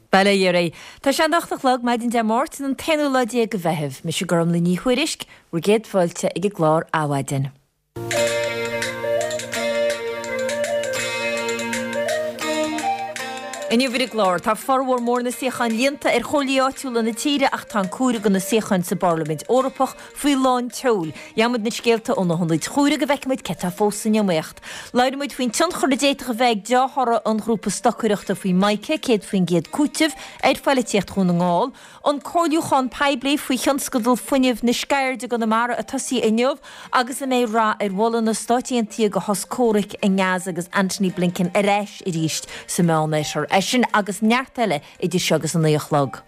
Bala Yuri. Tá sé nachtalog maidin de mát an tenúladí go bheitheh, me se gom le ní chuirisk, ru géad fáilte ag glár áhaidin. Inniu vir glár, tá farhór mór na séchan lianta cholíáitiúla na tíre ach tá cuara go na séchan sa Parlament Orpach faoi láin teúil. Jamad na scéalta ó na honnaid chuúra go bheicimiid ceta fósan neomecht. Leidirmuid faoin tion choradéitach a bheith deáthara an grúpa stocúireachta faoi maice céad faoin géad cútih feile tíocht chun ngáil. An cóliúchan peibli faoi chionscadal funineh na scairde go na mara a tasí inniuh agus a mé rá bhla na stáitiantí go hoscóric a ngáas agus Anthony Blinken a réis i ríist sa meánéisir. Sin agus neartile idir segus an íochlog.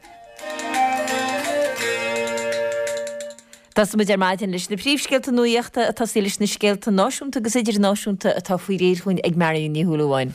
Tás mu maidin leis na príomhscéalta nuíochta atá sí leis na scéalta náisiúnta agus idir náisiúnta atá faoi réirchuin ag maríonn ní thuúlaháin.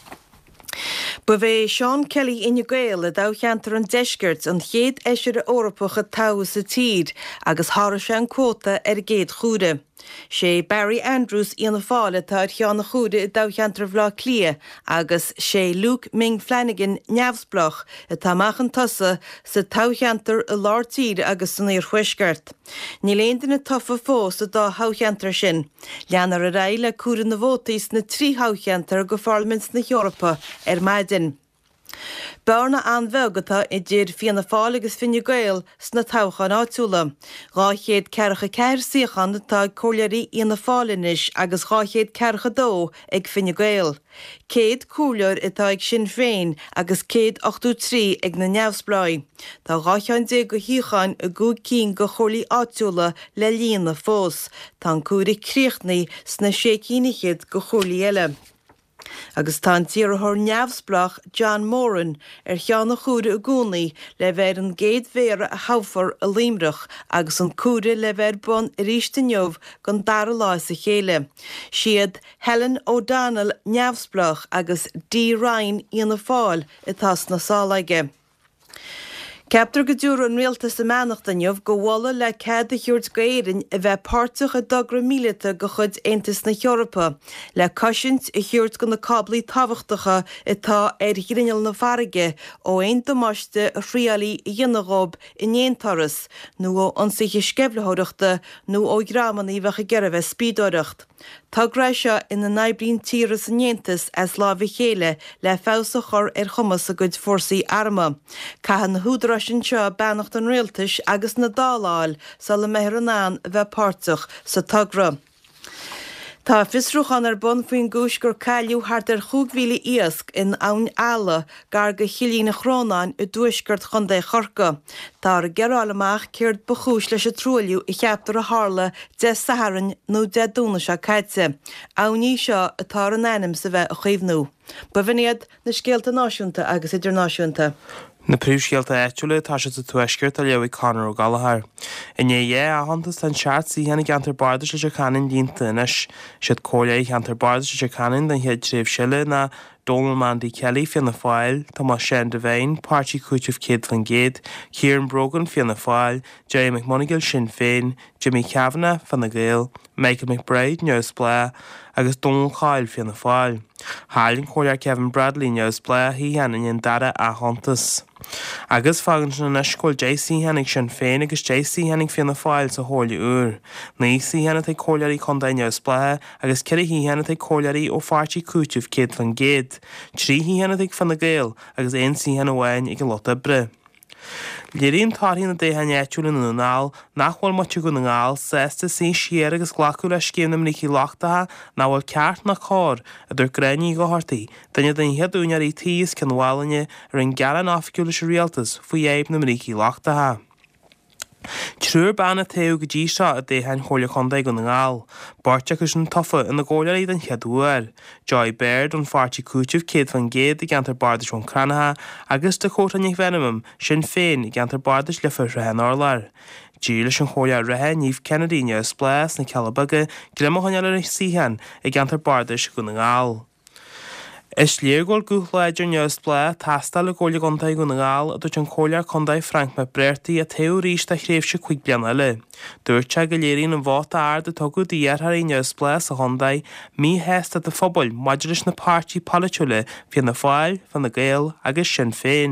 Ba bheith Seán Kelly ina Gael a dácheantar an deisgurt an chéad eisiir Orpach a táú sa tír agus thra sé an cóta géad chúra. Sé Barry Andrews íana fáile tá cheanna chúra i dácheantar bhlá clia agus sé Luke Ming Flanagan neamhsblach a táachchan tusa sa tácheantar a lár tír agus san éir chuisgart. Ní léonn na tofa fós a dá hácheantar sin. Leanar a réile cúra na bhótaís na trí hácheantar go Parliaments na Eorpa maidin. Barna anbhegatá I dtír fianna fáil agus Fine Gael sna táchan áitiúla. Gáchéad cearcha ceir síochan atá cóilearí íana fálinis agus gáchéad cearcha dó ag Fine Gael. Céad cúleir atá ag Sinn Féin agus céad 83 ag na neamhsbláid. Tá gáchean dé go hiúchan a gúd cín go cholaí áitiúla le líana fós. Tá cúra críochnaí sna sécínichiid go cholaí eile. Agus tá tíorthóir neamhsblach John Moran cheanna chúra a gúnaí le bheith an géad mhéara a habhar a límreach agus an cúra le bheith bon ríiste neomh gan dar láis a chéile. Siad Helen O'Donnell neamhsblach agus D. Ryan íana fáil itá na sálaige. Ceaptar go dúr an rialta sa meanachtainneamh go bhla le céad a thuirt gaéireann a bheith páirteach a dogra míleta go chud Aontas na Eorpa, le cosint a thuirt go na cablaí tábhachtacha atá hirineal na farige ó aon domáiste a phríalaí I dhéanaghób I néontaras, nó ó ansaithe sceblathireachta nó ó grámannaí bheitcha geirbh spídóireacht. Tá gréise ina naibrín tíre san Aontas as lábhí chéile le fása chur chumas a gcuid fórsaí arma. Caitheann na húdaráis seo beannacht an rialtais agus na dáláil sa le meithranán bheith páirteach sa tagra. Tá fisrúchan bon faoin gúis gur cailiú thart chúgmhíle íasc in ann eala gar go chilína chrónáin I dúisgurt chundé chorca. Tá a gerálamach céirt bachúis leis a trúliú I cheaptar a hála de saharan nó de dúna se caite. Anní seo atá an enim sa bheith a chuomhnú. Ba bhíad na scéalta náisiúnta agus idirnáisiúnta. Na príomhscéalta éitiúla tá sé sa tuaisceart a leabhaigh Conor Ó Gallagher. Inné a hantas an seart sí héna gantar bardas le canan dínta inis, siad cólaí gantar bardas le canan den head tréimh siile na Donald Mandy Kelly fianna fáil, Thomas Shane Devine, Páirtí Cúitih Céad fan Géad, Kieran Brogan fianna fáil, Jerry McMonigal Sinn Féin, Jimmy Kavanagh fanna Gael, Michael McBride Neamhs Blá, agus Donald Kyle fianna fáil. Háilinn cóilear Kevin Bradley Neamhs Blá hí heanainn dara a hantas. Agus fágann na neiscóil JC Hennig Sinn Féin agus JC Hennig fianna fáil sa hála úr. Níos sí henna tá cóilearí chundá Neamhs Blá agus ceir hí henna tá cóilearí ó Páirtí Cúitih Céad fan Géad. Trí hí henna tá fanna Gael agus éon sí henna bhain ag an Lotta Bre. Léiríonn tarthaí na déthaine éitiúla na ngáil nachhfuil muite go na ngáil sésta sí siar agus ghlacu leis céim na mrící leachtatha ná bhfuil ceart na chóir a dúir gréinaí go háirtaí, daine den headúnearí tíos cin bhálainne ar an gearan áficiúla sé rialtas faoi éib na mrící leachtatha. Trúr banna taobh go dtí seo a déthain chóla chundé go na ngáil. Báirte agus an tofa in na ggóilearí den cheadúir. Joy Baird an Páirtí Cúitih Céad fan Géad I gantar bardas ón Cranatha agus de Chótainnig Venomum Sinn Féin I gantar bardas le fir Rehan Orlar. Dí leis an chóla rathe níomh Kennedy Neamhs Blá na Ceallabaga grimachhainile le síhan I gantar bardas go na ngáil. Is léirgóil gúthláidir Neamhs Blá tastal le ggóla gantaí go na ngáil a dúirt an cóilear chundaí Frank McBrearty a taobh ríist a chréimhse chuig bliana eile. Dúirte go léiríonn an bháta aird atá go dtíarthaí Neamhs Blá sa chundaí mí heasta de phobal maidir leis na páirtí politiúla fianna fáil, fanna Gael agus Sinn Féin.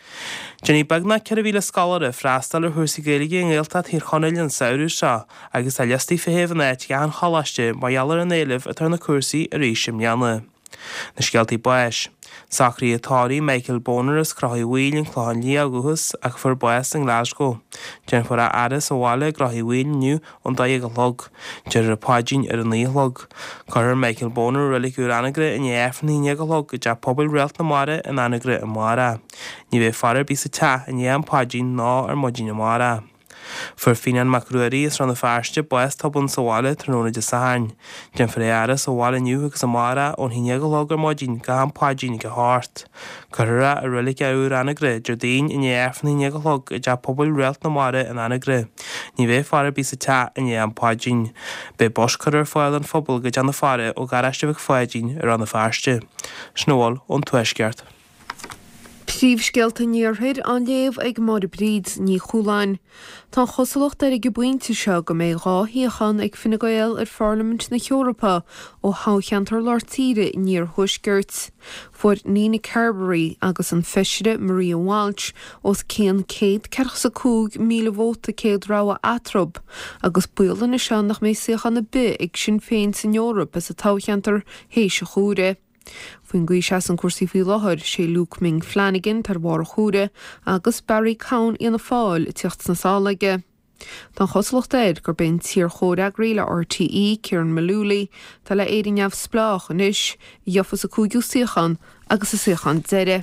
Jenny bagna ceirhíle scalare freastal ar thusaí Gaeilge an Gaelta tír chonaileann saoirú seo agus a leastí fihéamh éit gan chalaiste ba dheallar an éileh a tar na cuasaí a ríisiim neanna. Na scealtaí buais. Sacrí atáí Michael Bonner is crothí bhíl an chláin lí aguthas ag fur buas an Glasgow. Jen for a adas óháile crothí bhíl nniu an daag a log. Jen a páidín ar an lílog. Coir Michael Bonner rilig úr anagre in éfnaí ag a log go deap pobl réalt na mara an anagre a mara. Ní bheith farar bí sa te in an páidín ná ar modín na mara. Fur finan macruarí is ran na fearste buas tabun sáile tróna de sahain. Jen for éara sáile nniu agus a mara ón híine go logar modín go an páidín go háart. Corra a rilig úr anagre Jardín in éfnaí go log a deap pobl réalt na mara an anagre. Ní bheith farar bí sa te in an páidín. Be boscarar fáil an phobal go dean na fara ó garaiste bh fáidín ar an na fearste. Snóil ón tuaisceart. Príomhscealta níorthaid an léamh ag mar bríd ní chúláin. Tá chosalacht ar ag buinte seo go méid ráthíochan ag Fine Gael ar Parliament na Eorpa ó hácheantar láirtíre níor thuisgeirt. Fuair Nina Carberry agus an feisire Maria Walsh os céan 142 míle vóta céad ráha atrob agus bualan na sean nach méid siochan na bi ag Sinn Féin san Eorpa as a tácheantar héise chúre. Fuin gúis an cuasaí fí láthir sé Luke Ming Flanagan tar bhar chúre agus Barry Cowan ina fáil tiocht na sálaige. Tá chosalacht éid gur ben tír chóra réile RTE Kieran Malooly tá le éidirneamh splách inis dhiofas a cúgiú siochan agus a siochan deire.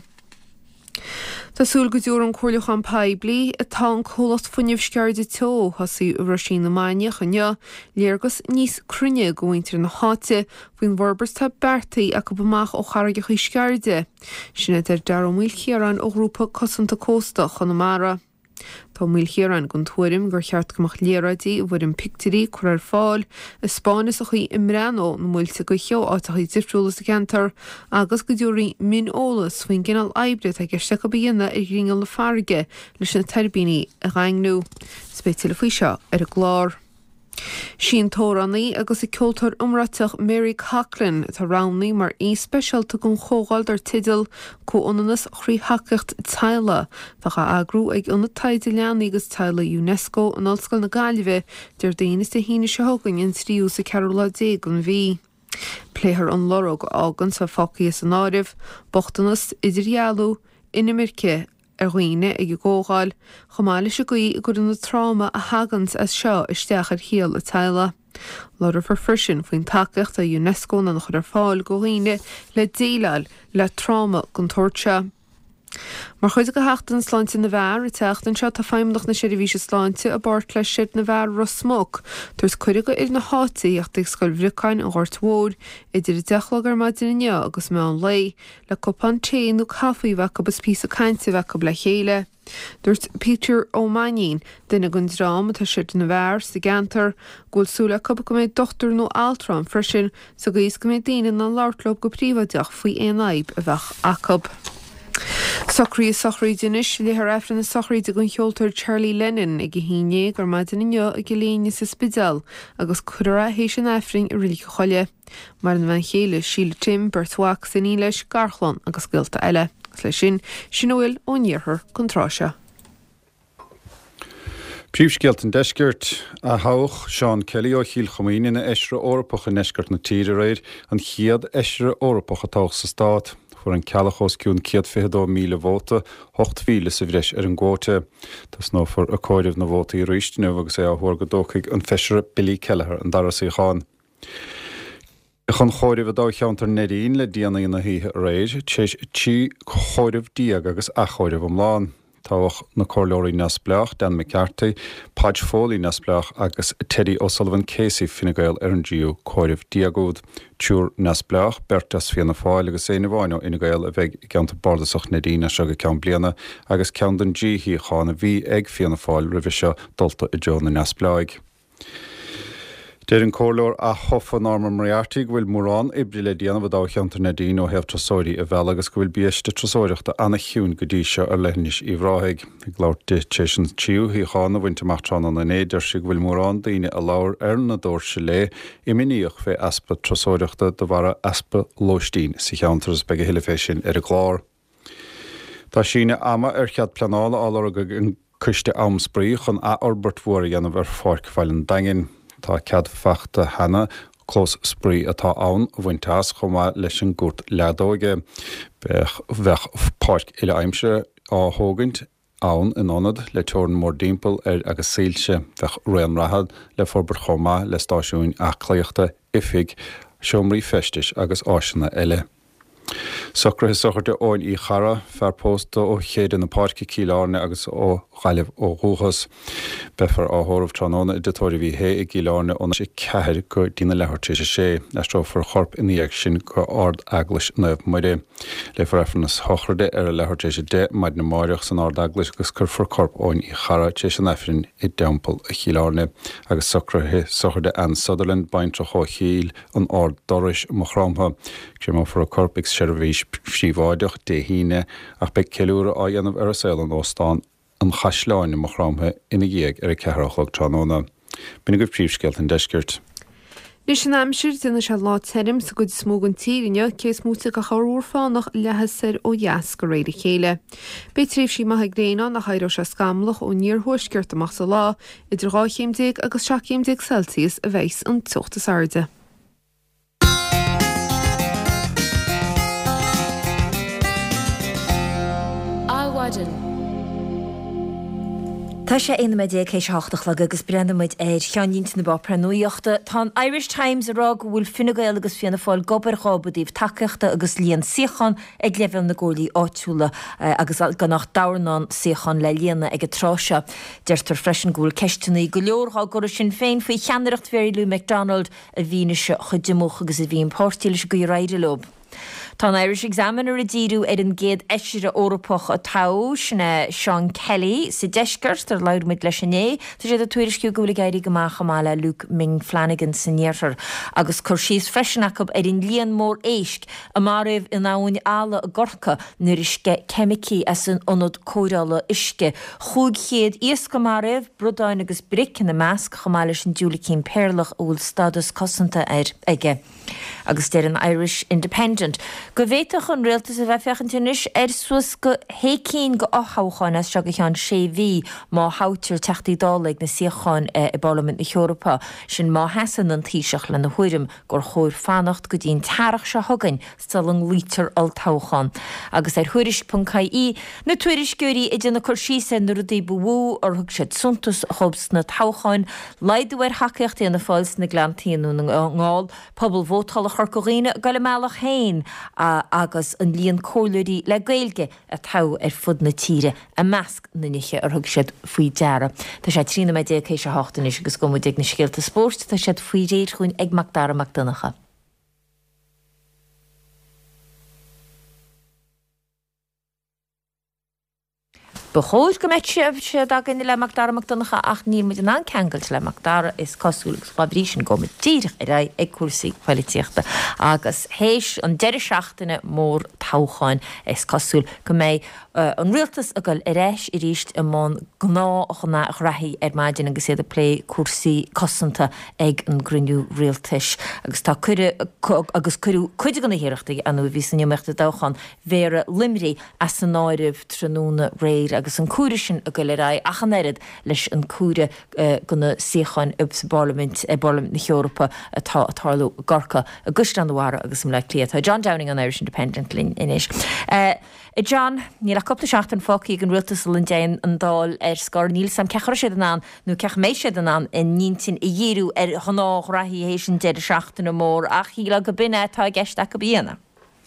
Tásúil go dúr an chomhlachan peibli atá an cholacht funineh sceirde tó hasí Roisin na Maine chunne léargus níos crunne gohaintear na háte faoin bharbers tá bertaí a go bamach ó charagaí sceirde. Sinna ar 10,000 chéaran ó grúpa cosanta cósta Chonamara. Tá míl chéaran gon tuairim gur cheart gomach léradí bhfuir an pictirí chuir ar fáil is Spáinis a chuí imreanó na múilte go cheo átachaí difriúlas a gentar agus go dúirí min ólas faoin ginál aibre a giste go bíonna i ringal na farige leis na terbíní a reingnú. Spéitiile faoi seo ar a glár. Sin tórannaí agus I ceoltar umrateach Mary Coughlin tá rannaí mar speisialta gon chógáil ar tidal cóionanas chríthachcht teile tá agrú ag ionna taide leanaí agus teile UNESCO an Ollscoil na Gaillimhe deir daoine de híine se thugann in tríú sa Carola dé an bhí. Pléthar an lorog ágan sa focaí san áirih, bochtanas idirhealú inimirce roiine ag ggógáil, chomáile se goí gur na tráma a hagans as seo isteach ar híal a teile. Lorah for frisin faoin takeacht a UNESCO na chur ar fáil goghine le déileáil le tráma gon tuirte. Mar chuid go heachtain sláinte na bhar I teachtain seo tá feimnach na séidirhíse sláinte a bart le siad na bhar Rosmog, Turs cuidige ar na hátaí ach ag scoil bhricain an ghortmhór idir dechlog ar maid duine agus me an lei le copan téanú cafaí bheith go pí a cainte bheith go le chéile. Dúirt Peter O'Mannion duine gon drám tá siad na bhar sa gentar ghfuilsúla go méid dochtar nó altram freisin sa go go méid daine an láirtlób go príomhadeach faoi éanaib a bheith acob. Socrí dinis le ar efran na socrí de gon cheoltar Charlie Lennon ag híine gur maidin inneo ag léine sa spidal agus chura hééis an efring I rilí cholle. Mar an bhain chéile síle Tim Bertwach san í leis garchlan agus gilta eile. Lei sin bhfuil óníorthar contráise. Príomhscealta an deisceart a thabhach Seán Kelly ó Chiall Chomaoine na eisre Eorpach an neisceart na tíre réid an chiad eisre Eorpach a táach sa stát. For an cealachos ciún 152 míle vóta, 8 míle sa bhreis ar an ggóte. Tás nó for a cóideh na vóta I ríistine agus é a thuair go dóchaigh an feisire Billy Kelleher an daras í cháin. Chun chóideh a dá cheantar neíon le díana na híthe réid, téis tí chóideh díag agus a chóideh am lán. Tábhach na cóirleoirí nasbleach, Dan McCarthy, Padge Foley nasbleach agus Teddy O'Sullivan Casey Fine Gael ar an díú cóirih diagód. Túr nasbleach, Bertas Fianna Fáil agus éana bháinó ina Gael a bheith ceanta bardasach nadína se go cean bliana agus cean den G hí chána bhí ag Fianna Fáil ribh seo dulta I dteó na nasbleach. Déir an cóirleoir a thofa Norma Moriarty bhfuil mórán ibre le déanamh dá cheantar nadín ó hebh trasóirí a bheith agus go bhfuil bíiste trasóireachta anna chiún go dtí seo ar leithnis I bhráthig. Ag leabhar déitéisian tíú hí chána bhainte martrán an éidir si bhfuil mórán daoine a leabhar ar na dóir se le I miníoch bheith aspa trasóireachta do bhara aspa lóistín sa cheantar be go hiile fééis sin ar a glár. Tá sína ama chead planála ála an cuiste amsbrí chun a Albert Mhór dhéanamh ar fáirceáilin dagin tá cead fachta hena clós sprí atá ann bhainteas chumá leis an gút ledóige bheith páirc ile aimse á thógaint ann in anad le teoran mór dimpel agus síilse bheith réanrathad le forbert chomá le stáisiún aclaíochta ifig seomraí festis agus áisina eile. Socrathe socharte óin í chara fear pósta ó chéad na páirci cíláne agus ó chaileh ó rúchas befar áthóramh tróna iditóirí bhí hé i gíláne óna sé ceithir go dtína lethirte sé lestrofar chorp iníag sin go ard aglas nuamh muide. Le farefnas thochrade ar a lethirte sé de maid na máireach san ard aglas agus curfar corp óin í chara té san efrin i dampel a cíláne agus socrathe socharte Ann Sutherland baintre cho chéil an ard doris mo chrámha céim for a corp ag seirbhís síomháideach de híine ach be ceúra á dhéanamh ar a saoil an óstán an chaisleáine mo chrámtha ina dhéag ar a ceithreachach tróna. Bina go príomhsceilt an deisgirt. Nis sin amsir duna se lá terim sa go smógan tírinne cés múta go choúr fánach lehasar ó jaas go réidir chéile. Bé tríomh sí maithe gréán nach chaidó se scamlach ó níorthúisceart amach sa lá idir 2 agus 7 Celsius a bheits an tuachtas airde. Tá sé ina méid céis 8 le agus brennamid cheannínt na bopra nuíochta tá Irish Times ará bhfuil finagail agus fianna fáil gobar chábadíh takeachta agus líon siochan ag leibh na ggólaí áitiúla agus gan nach dairnán siochan le líana ag tráise. Deirtar freisin gúil ceistúnaí go leorthá go sin féin faoi cheanaireacht Mary McDonald a bhíneise chudimúch agus a bhíon pórtílis go réidirlob. Tá Irish Examiner a díú ar an géad eisiire Eorpach a tá sinna Sean Kelly sa deisgurt ar leirmid leis sinné, Tá sé a tuairisciú gola gaiirí goach chamála Luke Ming Flanagan sannéar agus chur síos freisinach ar an líon mór éisc a mar raibh in áhain ála a gorcha nuair isce chemicí as an onod cóirála isce. Chúg chéad íos go mar raibh brodáin agus bric in na measc chamála sin dúla cín péirlach óil stadas cosanta ar aige. Agus déir an Irish Independent. Go bhéiteach an réaltas a bheith fechantínis suas go hécín go áthcháin as se go chean sé bhí má hátir teachtaí dálaigh na siocháin i Parliament na Eorpa sin má hesan an tíiseach le na huirim gur chóir fannacht go dtíon tearach se thugain stal an lítar al táchan. Agus ar thuiris.caí na tuairisciúirí i dtí na chuirsí na rudí bhú ar thug sé suntas chobs na tácháin leidúir haceocht na fáils na glantíanú na ngáil pobl bhótála chorcoghine go le meach hain agus an líon cóileirí le gailge a tá ar fud na tíre a measc na niche ar thug siad faoi deara. Tá sé trína méid céis se hátanis agus go ag na scéalta spórt tá siad faoi réir chuin ag Macdara Macdonacha. Behoor go met se dagan le Macdara Macdonacha ach ní mit an ceangailt le Macdara is cosúlagus fabrísin go tíirech ra ag cuasaí qualiteachta agus héis an deire seachtainna mór táchain is cosúil go méid an rialtas a goil réis i ríist i món gná chuna rathí ar maidin agus éad a lé cuasaí cosanta ag an gruniú rialtais agus tá agus chuide gan na hiireachta anú bhí san neomachta dáchan mhéra limrí as san náirih tróna réir agus an cúirisin a go le ra achannéad leis an cúre gona siocháin ubs Parliament na Eorpa atáú gorcha a gusranhara agus sem le cliaad. John Downing an Irish Independent lin inis. John, ní le coppla seachtain fócaí an rialtas lin déin an dáil ar scar níl sam cechar sé an nó cech mééis sé an in nítin i dhéú ar choná rathí hééis sin deidir seachtain mór ach hí le go binne tá gceiste go bíana.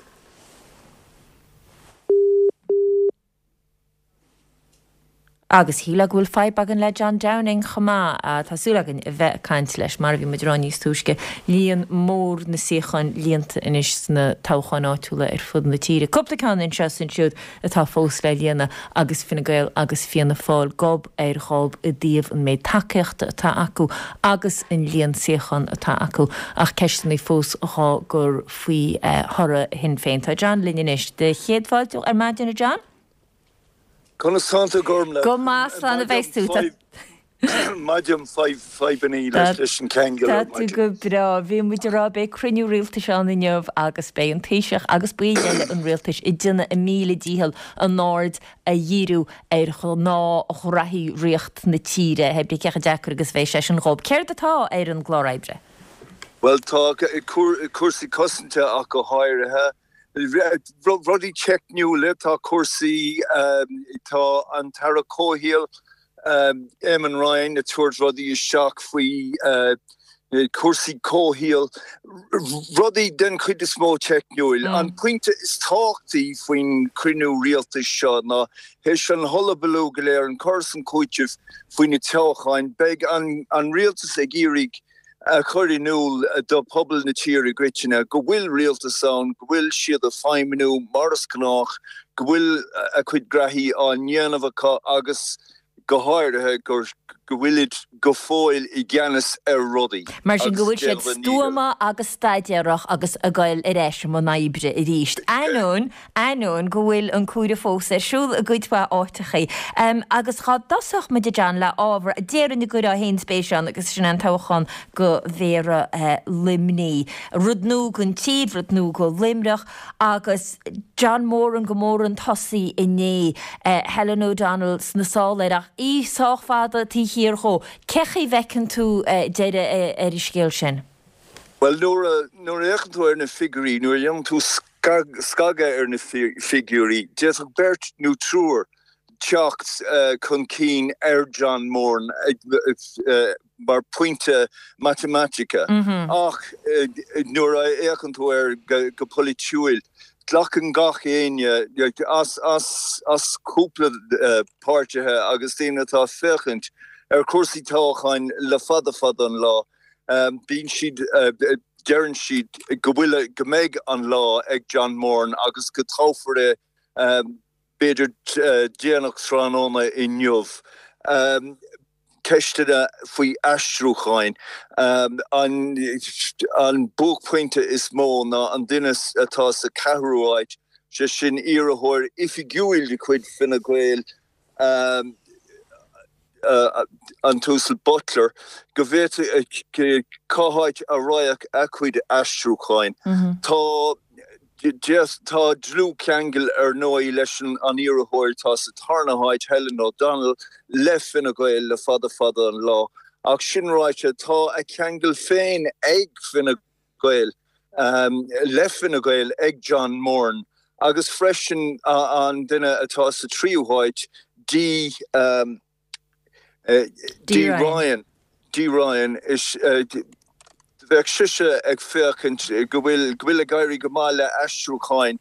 Agus híla gúil febagan le John Downing chamá a tásúlagan a bheith caiint leis mar bhí muidirráníos túisce líon mór na siochan líonanta inis na táchan áitiúla ar fud na tíre. Cupplaán in se sin siúd atá fós le líana agus finagail agus fianna fáil gob ar cháb i díomh an méid takeachta atá acu agus in líon siochan atá acu ach ceistan í fós aá gur faoi thora hin féin. Tá John linis de chéadháilú ar maidin John? Conna Santa Gormla. Go más an a bheith Maidim 5 in leis an Kangol. Tá go bra, bhí muidir rá be cruniú rialtas an inneomh agus bé an téiseach agus buile an rialtas I duna a míle díhal an nád a dhíú ar chu ná a chorahí riocht na tíre heb de cecha deachar agus bhééis sé an rob. Céir atá ar an glóráibre? Well tá cuasaí cosanta ach go háirithe. Rudí check nniuúla tá cuasaí tá an Tara Cóhial Eamon Ryan na tuaird rudí is seach faoi cuasaí cóhial. Rudí den chuid is smó check nniuúil. An pointe is táchtaí faoin cruinniú rialtas seo ná heis an hullabalú go léir an corsan cúiteh faoin na teáchain beag an rialtas ag iarraigh chuirí núl do pobl na tíre gritine go bhfuil rialtas an go bhfuil siad a feimimiú maras cnách go bhfuil a chuid grathí an dhéanamh agus go háirithe go bhfuilid go fáil I gceannas ar rudaí. Mar sin go bhfuil siad stúama agus staidearach agus a gail ar éisi má naibre I ríist. Anún go bhfuil an cúra fós ar siúil a gcuidbá áitachaí. Agus chá dasach me de Jan le ábhar a déann na gura a hén spéisián agus sin an táchan go bhéra limní. Rudnú gon tíad, rudnú go limrach agus John Moran go mór an tosaí inné Helen O'Donnell sna sáileach í sáchfada tí hir cho. Cechi vecin tú deire ar I scéil sin? Well, nuair échan tú ar na figurí, nuair dhéann tú scaga ar na figurí, déach bert nó trúr teacht chun cín ar John Moran mar pointe matematica. Ach, nuair échan tú ar go politiúil, Glachan gach éine as cúpla páirtethe agus déine tá fechint ar cuasaí táchain le fada an lá. Bín siad dearann siad go bhfuil go méid an lá ag John Moran agus go táfar beidir déanach tránóna I nniuh. Ceistena faoi aistrúchain. An bógpointe is mó ná an duine atá sa cehrúáid se sin iarthóir ifigiúil de chuid Fine Gael an túsal Butler go bhéte cáhaid a roiach a chuid aistrúchain. Tá dlú ceangel ar nói leis an iarthóir tá sa tarnahaid Helen O'Donnell le Fine Gael le fada an lá. Ach sin ráite tá a ceangel féin ag Fine Gael le Fine Gael ag John Moran agus freisin an duine atá sa tríúhaid D. Ryan is bheith siise ag féchint go bhfuil a gaiirí go máile aistrúchain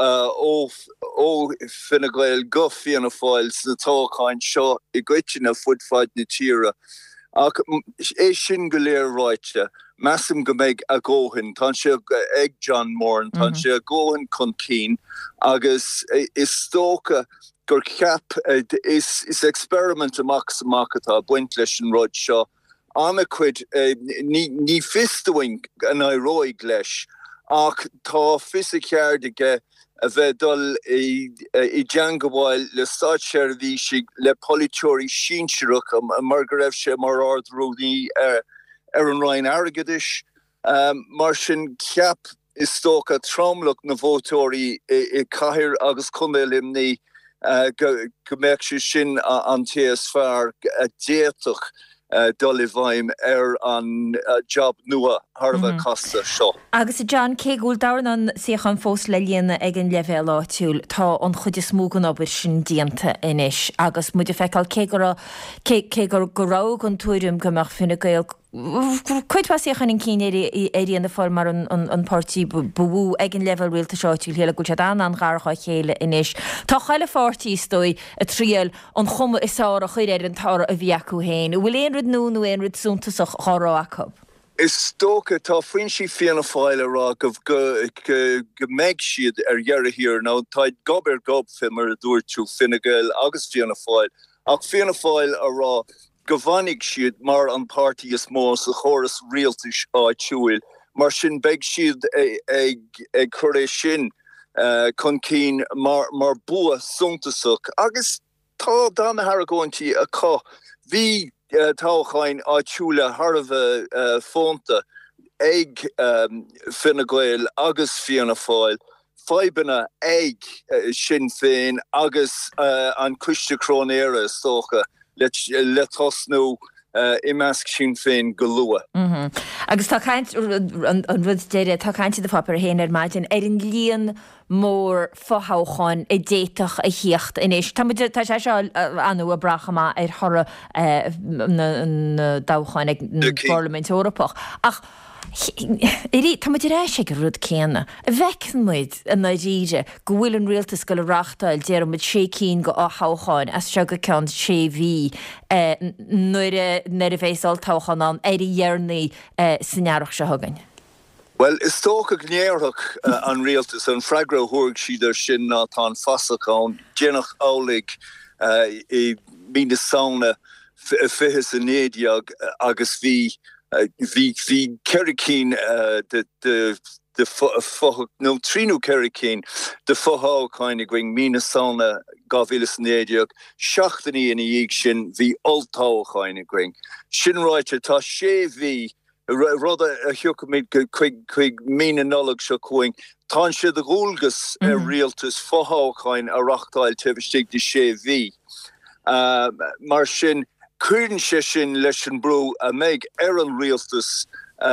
ó Fine Gael go fianna fáil na táchain seo I gcuitina fudfáid na tíre. Ach é sin go léir ráite, measam go méid a ggóhann, tá sé ag John Moran, tá sé a ggóhann chun cín, agus is tóca gur ceap is experiment amach atá buint leis an rud seo. Anna cuid ní fistoing an airóig leis, ach tá fisiciardige a bheith dul I djangaháil le stáitseir bhí si le politeoirí sínseireach a mar go raibh sé mar ardrúní ar an Ryan airgeadis. Mar sin ceap is tóca trámlach na bhótóirí I caithear agus cummélimní go méid sé sin an tíos fearr a déach dul I bhaim ar an job nua Harbh costa seo. Agus I John cé gúil daran an siochan fós le líana ag an level áitiúil tá an chud is smógan obair sin dianta inis agus muidir feicáil cé gur gorág an túirim gomach Fine Gael chuidhá siochan in cíine éí an fáil mar an pártí bú ag an level rialta seáitiúil héla go tead an gharcha chéile inis. Tá chaile fáirtíí stoi a tríal an chuma isára chuir ar an tára a bhí acu héin. Bhfuil éonrad nó éonrad súntasach chárá acu. Is tóca tá faoin si fianna fáile rá go méid siad ar dhearra hir ná táid gob fimar a dúirtú Fine Gael agus fianna fáil. Ach fianna fáil a rá go bhainnig siad mar an pártí is mó sa chóras rialtais áitiúil. Mar sin beag siad ag chuir sin chun cín mar bua suntasach. Agus tá dána Haragóintí a có. Bhí táchain áitiúla Harveh fónta ag Fine Gael agus Fianna Fáil Faibanna ag Sinn Féin agus an Cuiste Chrónéire stócha le tosnú I measc Sinn Féin go lua. Agus tá caint an rud déire tá cainte de fapar héanaar maidin an líon mór fothácháin I déitach a hiocht inis. Tá sé seo anú a brachama thora dáchain ag Parliament Europach. Ach tá muid rééis sé go rud céanna. A bhecin muid a Nigeria go bhfuil an rialtas go le reachtail déar muid sé cín go áthcháin as se go ceann sé bhí nuair a bhééisáil táchan an dhearnaí sannearach se thugain. Well, is tóca gnéarach an rialtas an freagra thuirg siidir sin ná tá fasacán dénach álaigh I mína saona fihis a nédiag agus bhí Kerricín no tríú Kerricín de fothá going mína sauna gavilas nédiag seachtaní in dhéag sin bhí oltáchaine going. Sin ráite tá sé bhí rudda a thiocamid chuig mína nolag seo chuing tá siad a gúlgus rialtas fotháchain a rachtáil tebhstig de sé bhí. Mar sin Cuireann sé sin leis an brú a méid an rialtas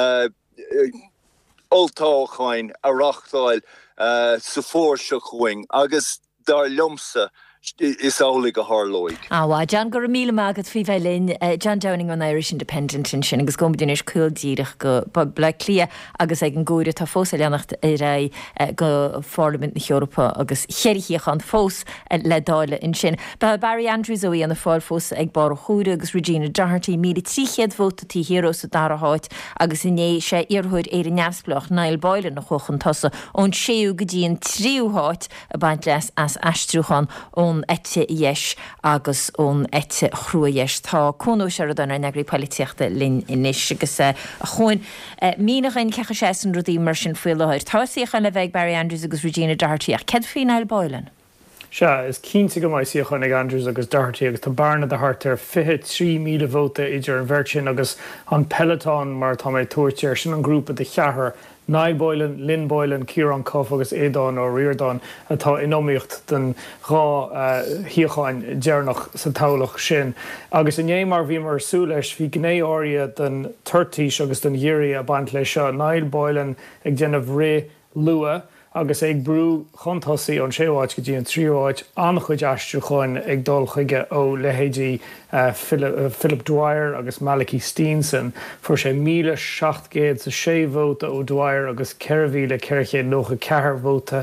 oltáchain a rachtáil sa fór se chuing agus dar liomsa is álaigh a tharlóig. John gur míle mágad fao bheilinn John Downing an Irish Independent in sin agus gomdin is cúildíireach go ble clia agus ag an gúire tá fós a leannacht I ra go Parliament na Europa agus cheirichéach an fós le dáile in sin. Ba Barry Andrews óí an na fáil fós ag bar chúra agus Regina Doherty míle tríchéad vótatí híró sa daraháit agus inné sé iarthúid ar an neamsplach Niall Boylan na chochan tosa ón séú go dtíon tríúháit a baint leis as astrúchan ón ete yes agus ón ete chruayes tá cónú se an ar negraí políteachta linn inis agus a chuin mínach in cecha sé an rudí mar sin fuileáir. Tá síochan le bheith Barry Andrews agus Regina Doherty ach ced faoin Niall Boylan. Se is cínta go mai síochan ag Andrews agus Doherty agus tá barna de hart ar 53,000 vóta idir an bhirtin agus an peloton mar tá méid tuairtear sin an grúpa de cheathair Niall Boylan, Lynn Boylan, Kieran Cuff agus Éadán ó Riordan atá inomíocht den rá híocháin dearnach sa taolach sin. Agus in mar bhí mar sú leis bhí gné ária den 30 agus den dhéirí a baint lei seo Niall Boylan ag déanamh ré lua agus ag brú chuntasaí an séháid go dtí an tríúháid an chuid astruúcháin ag dul chuige ó lehéidí Philip Dwyer agus Malachi Steenson fuair sé 1,700 sa 6 vóta ó Dwyer agus 4,400 vóta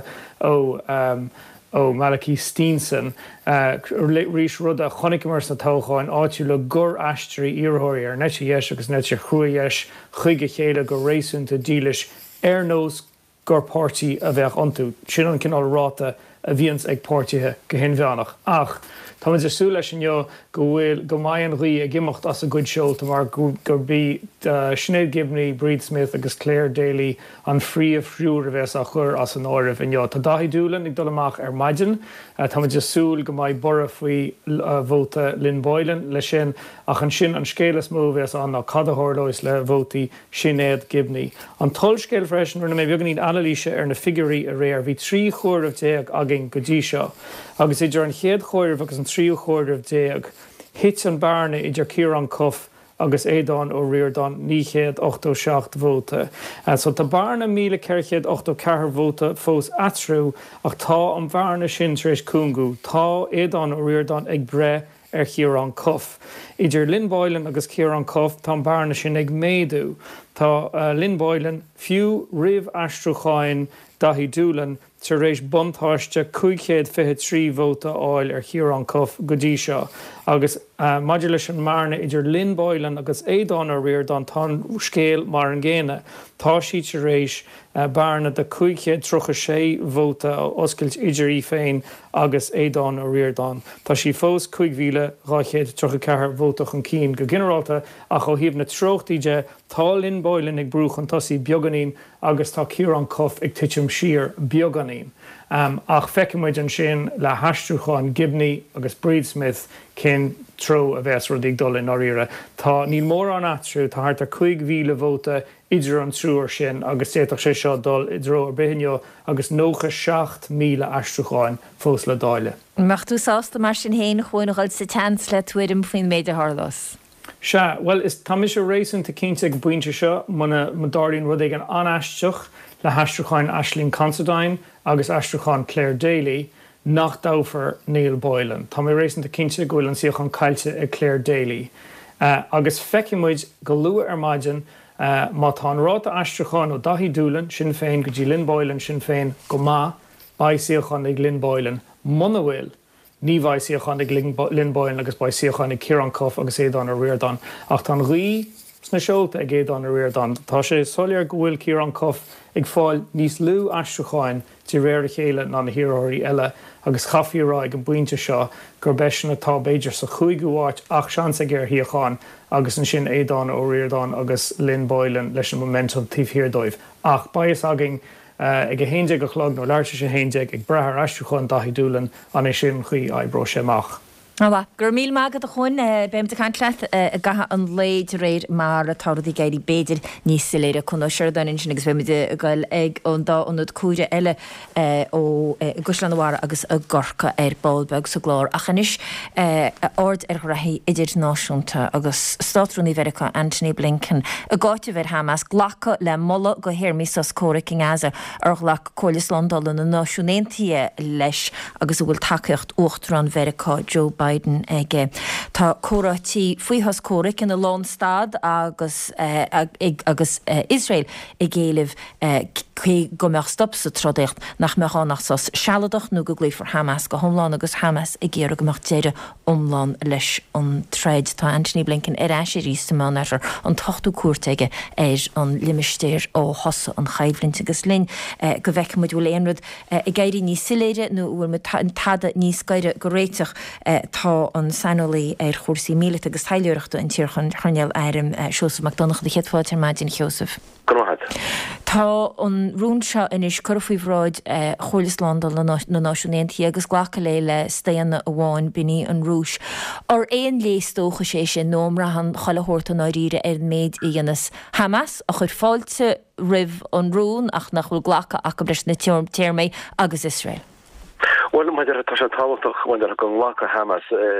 ó Malachi Steenson rís rud a chonig mar sa tócháin áitiú le gur aistrí iarthóirí ar nete dhéis agus nete chruaéis chuige chéile go rééisúnta dílis ar nós gur pártí a bheith antú. Sin an cinál ráta a bhíons ag pártithe go hen bheannach. Ach, tá man sú leis an go bhfuil go maion rí a gimocht as a good show mar gur bí Sinead Gibney, Breed Smith agus Claire Daly an phríomhhrúr a bheits a chur as an áirih in tá dahí dúlan ag dul amach ar maidin. Tá man súil go maiid bora faoi vóta Lynn Boylan le sin ach an sin an scélas mó bheits an ná cadthirlóis le vótaí Sinead Gibney. An tollscéil freisin rinne mé bheaganín analíse ar na figurí a réir bhí 3 chóirimh déag agin go dtí seo. Agus idir an chéad chóirimh agus an 3 chóirimh déag hit an barna idir Kieran Cuff agus Éadán ó Riordan 987 vóta. So tá barna 1,484 vóta fós atrú ach tá an bharna sin tréis cúngú. Tá Éadán ó Riordan ag bre ar Kieran Cuff. Idir Lynn Boylan agus Kieran Cuff tá barna sin ag méadú. Tá Lynn Boylan fiú rih astruúcháin dahí dúlan tar rééis buntáiste 553 vóta áil ar Kieran Cuff go dtí seo. Agus maidir leis an marna idir Lynn Boylan agus Éadán ó Riordan tá scéal mar an ggéine. Tá siad tar rééis barna de 536 vóta ó oscailt idirí féin agus Éadán ó Riordan. Tá sí fós 5,234 vóta an cín go generalta a cho híomh na trochtaide tá Lynn Boylan ag brúch an tosaí beaganín agus tá Kieran Cuff ag tiitim siar beaganí. Berlin. Ach feicemuid an sin le haistriúcháin Gibney agus Breed Smith cén tro a bheits rudaigh dul in áíire. Tá níl mór an atriú tá thart 5,000 vóta idir an trúir sin agus séach sé seo dul i dro ar bihineo agus 7,000 aistriúcháin fós le dáile. Meach tú sásta mar sin héin chuoineáil sa teans le tuairim faoin méidir Harlas. Se, well is tá mis rééisún tá cinnte go buinte seo muna darlíonn rud ag an anaisteach le haistriúcháin Aisling Considine agus aistriúcháin Claire Daly nach dáfar Neil Boylan. Tá mé rééisint cinnte gohfuil an siochan caiilte ag Claire Daly. Agus feicemuid go lua ar maidin má tá an ráta aistriúcháin ó dahí dúlan sin féin go dtí Lynn Boylan sin féin go má ba siochan ag Lynn Boylan. Muna bhfuil ní bhaid siochan ag Lynn Boylan agus ba siochan ag Ciarán Cuff agus éadán ar riordan. Ach tá rí sna seolta ag éadán ar riordan. Tá sé solar go bhfuil Ciarán Cuff ag fáil níos lú aistriúcháin tí réir a chéile ná na hiróirí eile agus chafiírá ag an buinte seo gur beis atá beidir sa chuig goháit ach seansa gur hiíocháin agus an sin éadán ó riordan agus Lynn Boylan leis an momentum tíomhhirdóibh. Ach baies agin ag a héide go chlog nó leirte sé héide ag brethir aistriúcháin dahí dúlan an é sin chuí aibbró séach. Gur míl mágad a chun béim de canlaat a gatha an léid réir mar a táí gaiirí béidir níos siléire chun seirdain sin agus bhéimiide gail ag an dá anad cuaide eile ó Guslanhhara agus a gorcha ar Ballbeg sa glár. Achanis ord ar rathí idirnáisiúnta agus Státrún Ibheiriceá Anthony Blinken a gáite bhar Hamas ghlacha le molla go hirmí sa scóra King Asa ar ghlach Chomhaltas Londain na náisiúnéntaí leis agus bhfuil takeocht Uachtarán Mheiriceá Joe Biden ige. Tá córatí faoithas córic in na Lánstad agus Israel i ggéileh go meach stop sa trodacht nach meánach sas sealadach nó go gléifar Hamas go thomláin agus Hamas i ggéar go meach déire omláin leis an treid. Tá Anthony Blinken ar eisi rístamán ar an tochtú cuairteige ar an limistéir ó hosa an chaimhlinn agus linn go bheice muid bhfuil éonrad i gaiirí níos siléire nó bhfuil mu tada níos gaiire go réiteach tá an sanolaí ar chósaí míle agus thaileoireachta an tíorchan chruneal éirim Seosamh MacDonagh de chéadfáid ar maidin Seosamh. Tá an rún seo inis curfaíhráid Chomhaltas Londain na náisiúnéntaí agus ghlacha le staanna amháin bíní an rúis. Ar éon léistócha sé sin nómrahan chalathórta náiríre ar méid i dhéanas Hamas a chur fáilte rih an rún ach nach bhfuil ghlacha ach go breis na tíorméid agus Israel. Well, my dear, Tasha Talatoch, when they're going to Hamas,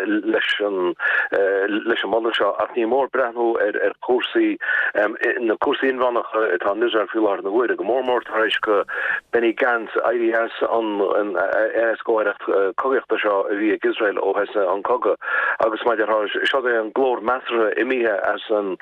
Leshon Modelshaw, at the more Brano, Corsi, in the Corsi in Vanach, at on Israel Filar, the word, more Tarishka, Benny Gantz, IDS on Esko at Kogasha, via Israel, or has on Koga, August my dear, Shade and Glor Master, Emiha, as on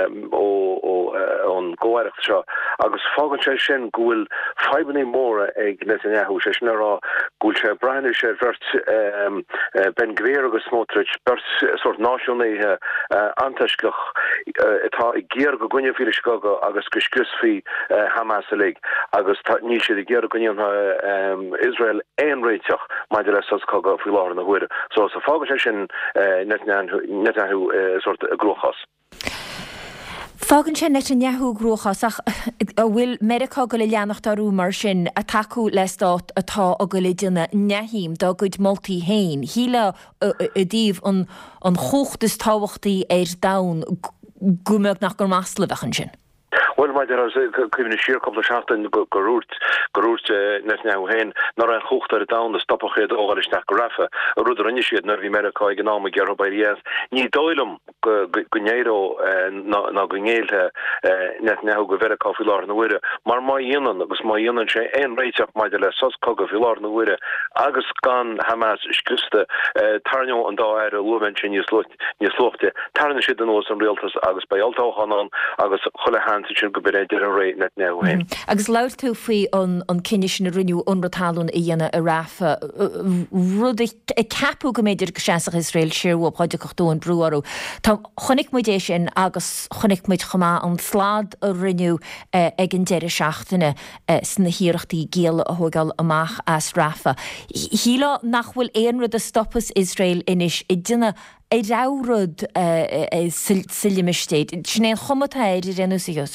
Goarach Shaw, August Fogan Session, Gul, 5 more, Netanyahu, Sheshnara, Gulcha. Brian is Ben Gvir agus Smotrich bert sort náisiúnaithe antaisclach atá i ggéar go gcuine fi Chicago agus go scrisfi Hamas a lig agus ní siad i ggéar go gcuine Israel éon réiteach maidir le Chicago fi láir na huire. So sa fágan sin Netanyahu sort a glochas. Fágann sé Netanyahu grúchas ach bhfuil Mheiriceá go le leannachtarú mar sin a taú le stát atá a go le duna nehím dá goid moltúltaí hain. Híle a díomh an chóchtas táhachtaí ar dam gúmeach nach gur másla bhechan sin. Well, my dear, Kevin Shear couple of shots in Garut, Netanyahu Hain, nor a hoogte down the stop of it over the stack Rafa, a rudder initiate, Nervi America, economic Europe by the Ni Doilum, Gunedo, Nagunel, Netanyahu, Gavera Coffee Lord in the Widow, Marma Yunan, that was my Yunan, and rates up my dear Sus Coga Lord in the Widow, Agus Gan, Hamas, Skusta, Tarno and Dair, Lumenchen, you sloughed it, Tarn shit and some realtors, Agus by Alto Hanan, Agus Holahan. Go bit rate net now. Agus lair tú faoi an cinne sin rinneú onratalún i dhéana a rafa rud capú go méidir go seach Israel siirú páide chuchtú an brúarú. Tá chonig muidé sin agus chonig muid chumá an slád a rinneú ag an deire seachtainna sna hiíirechtaí géal a thugáil amach as rafa. Híla nach bhfuil éon rud a stoppas Israel inis I duna I ráród silimisteid. Sinné chomatáid I rénú sa Joseph.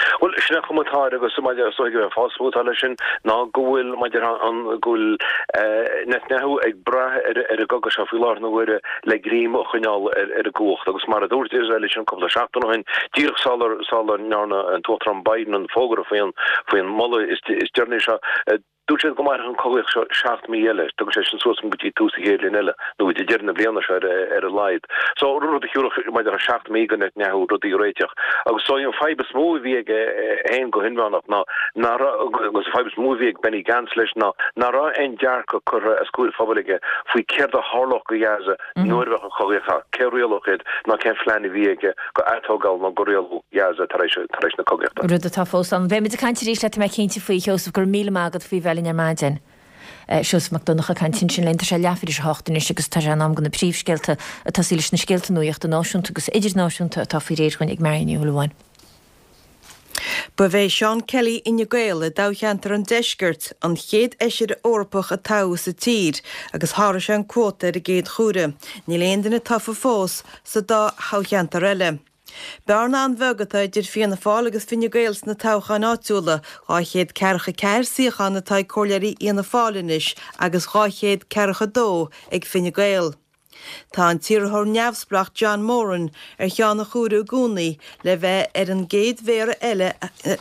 Well, sinna chumtá agus soige fásútáile ná gohfuil maidir an gúil netnehu ag bra a gogus a fiúlar nóhuiire le grím o chuneál a gocht, agus mar a dúirt Israel sin couple of seachtain dír salar nearna an tótram Biden an fógra faoin molle is dearne Dúse go mar an coich 7 míle, tugus sé sos gotí túsa hélin eile, nó bhí dearna bliana ar a leid. So rud hiúch maidir 7 mí gan net nehu rudí réiteach. Agus so an fibes móvíig ein go hinvanach agus fibes móvíig Benny Gantz leis na ra ein dearca chur a skúil fabelige faoi ceir a hálach go jaze nuirvech an coicha ceiriochid na ken fleine viige go atógal na goréal jaze taréis na coichta. Rud atá fós an bheith mit a cantir ríéis le me cinnte faoi Joseph gur míle mágad faoi bhelinn ar maidin. Sios McDonagh a cantin sin lenta sé leafir hátain is agus tar an am gona príomhscéalta a tá sílis na scéalta nuíocht an náisiúnta agus idir náisiúnta tá fí réirhain ag maríní ullháin. Ba bheith Sean Kelly ina Gael dácheantar an deisgurt an chéad eisiir orpach a tau sa tír agus hára sé an quóta a géad chúre, ní léondanna tafa fós sa dá hácheantar eile. Bearna an bhegata idir fianna fáil agus finne Gaels na táchan áitiúla gáchéad cearcha ceir síochan na tá cóileirí íana fálinis agus gáchéad cearcha dó ag finne Gael. Tá an tíorthóir neamhsplach John Moran ar cheanna chúrú gúnaí le bheith ar an géad mhéara eile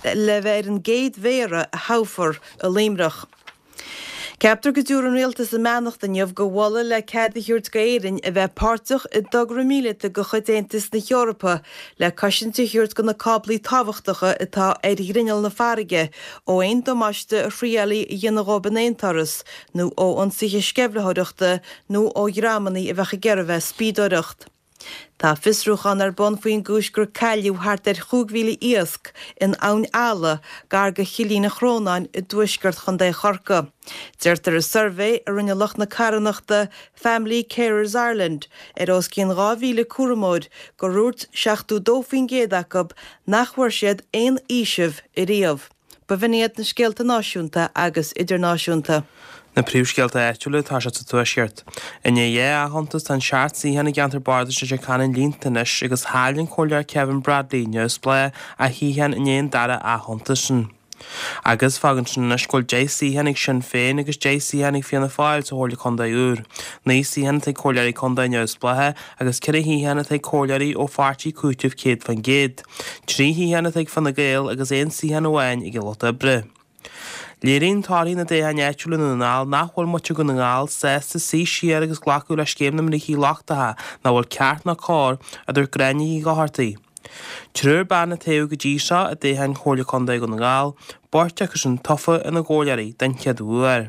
a háfar a límrach. Ceaptar go dúr an réaltas a meannacht an jobh go bhla le ceadúirt go éireann a bheith páirteach i 2 míle go chuidéantas na Eorpa le caiisianta thuirt go na cáblaí tábhachtacha atá ar ghrineal na farige ó aon domáiste a phríalaí i dhéanaghóban éontaras nó ó an suithe scebhlathireachta nó ó ghrámaní a bheitcha geirbheith spídóireacht. Tá fisrúchan ar bon faoin gúis gur cailliú hart ar 5,000 íosc in ann ala gar go chilína chrónáin i dúisgurt chun dé chorca. Deirtar a survey ar rinne loch na carannachta Family Carers Ireland ar os cín 2,000 cuaramóid go rúirt 62 géadachab nachhuair siad aon ísibh i riamh. Ba bhíad na scéalta náisiúnta agus idirnáisiúnta. Na príomhscéalta éitiúla tá se tuaisiart. Inné a hantas an seaartsaí hena gantar barda sé canan líntanis agus hálinn chóilear Kevin Bradley neus ble a híhan inéon dara a hantas sin. Agus fagan sin na scoil JC henig sin féin agus JC henig fianna fáil sa hóla condaí úr. Naí hena tá cóileirí condaí neus blethe agus cire híhanna tá cóileirí ó fartí cúitimh céad fan géad. Trí híhanna tá fanna Gael agus éon síhanna bhain i gilota bre. Léirín táí na déhan éitiúla na ngáil nachhfuil muite go na ngáil 6 sí siar agus ghlaú le scéimna na hí láchtathe na bhfuil ceart na cá a dúir greine go hartaí. Trúr banna taobh go dtí seo a déhan chóla condaí go na ngáil, borte agus an tofa ina ggóileirí den cheadúir.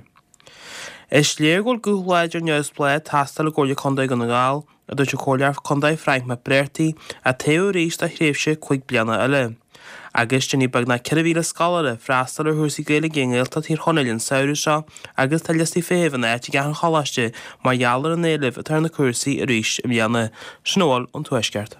Is léir ghfuil gúthláidir neus ble tastal le ggóla condaí go na ngáil a dúirt chóilear condaí Frank McBrearty a taobh ríist a chréimhse 5 bliana eile. Agus denní bag na ceirhíle scáire freastal ar thusaí Gaeile géingealta tír chonaileann saoire seo agus tá listí féhann éit gan chalaiste mar dheallar an éileh a tar na cuasaí a ríis i bhíanana snóil an tuaisceart.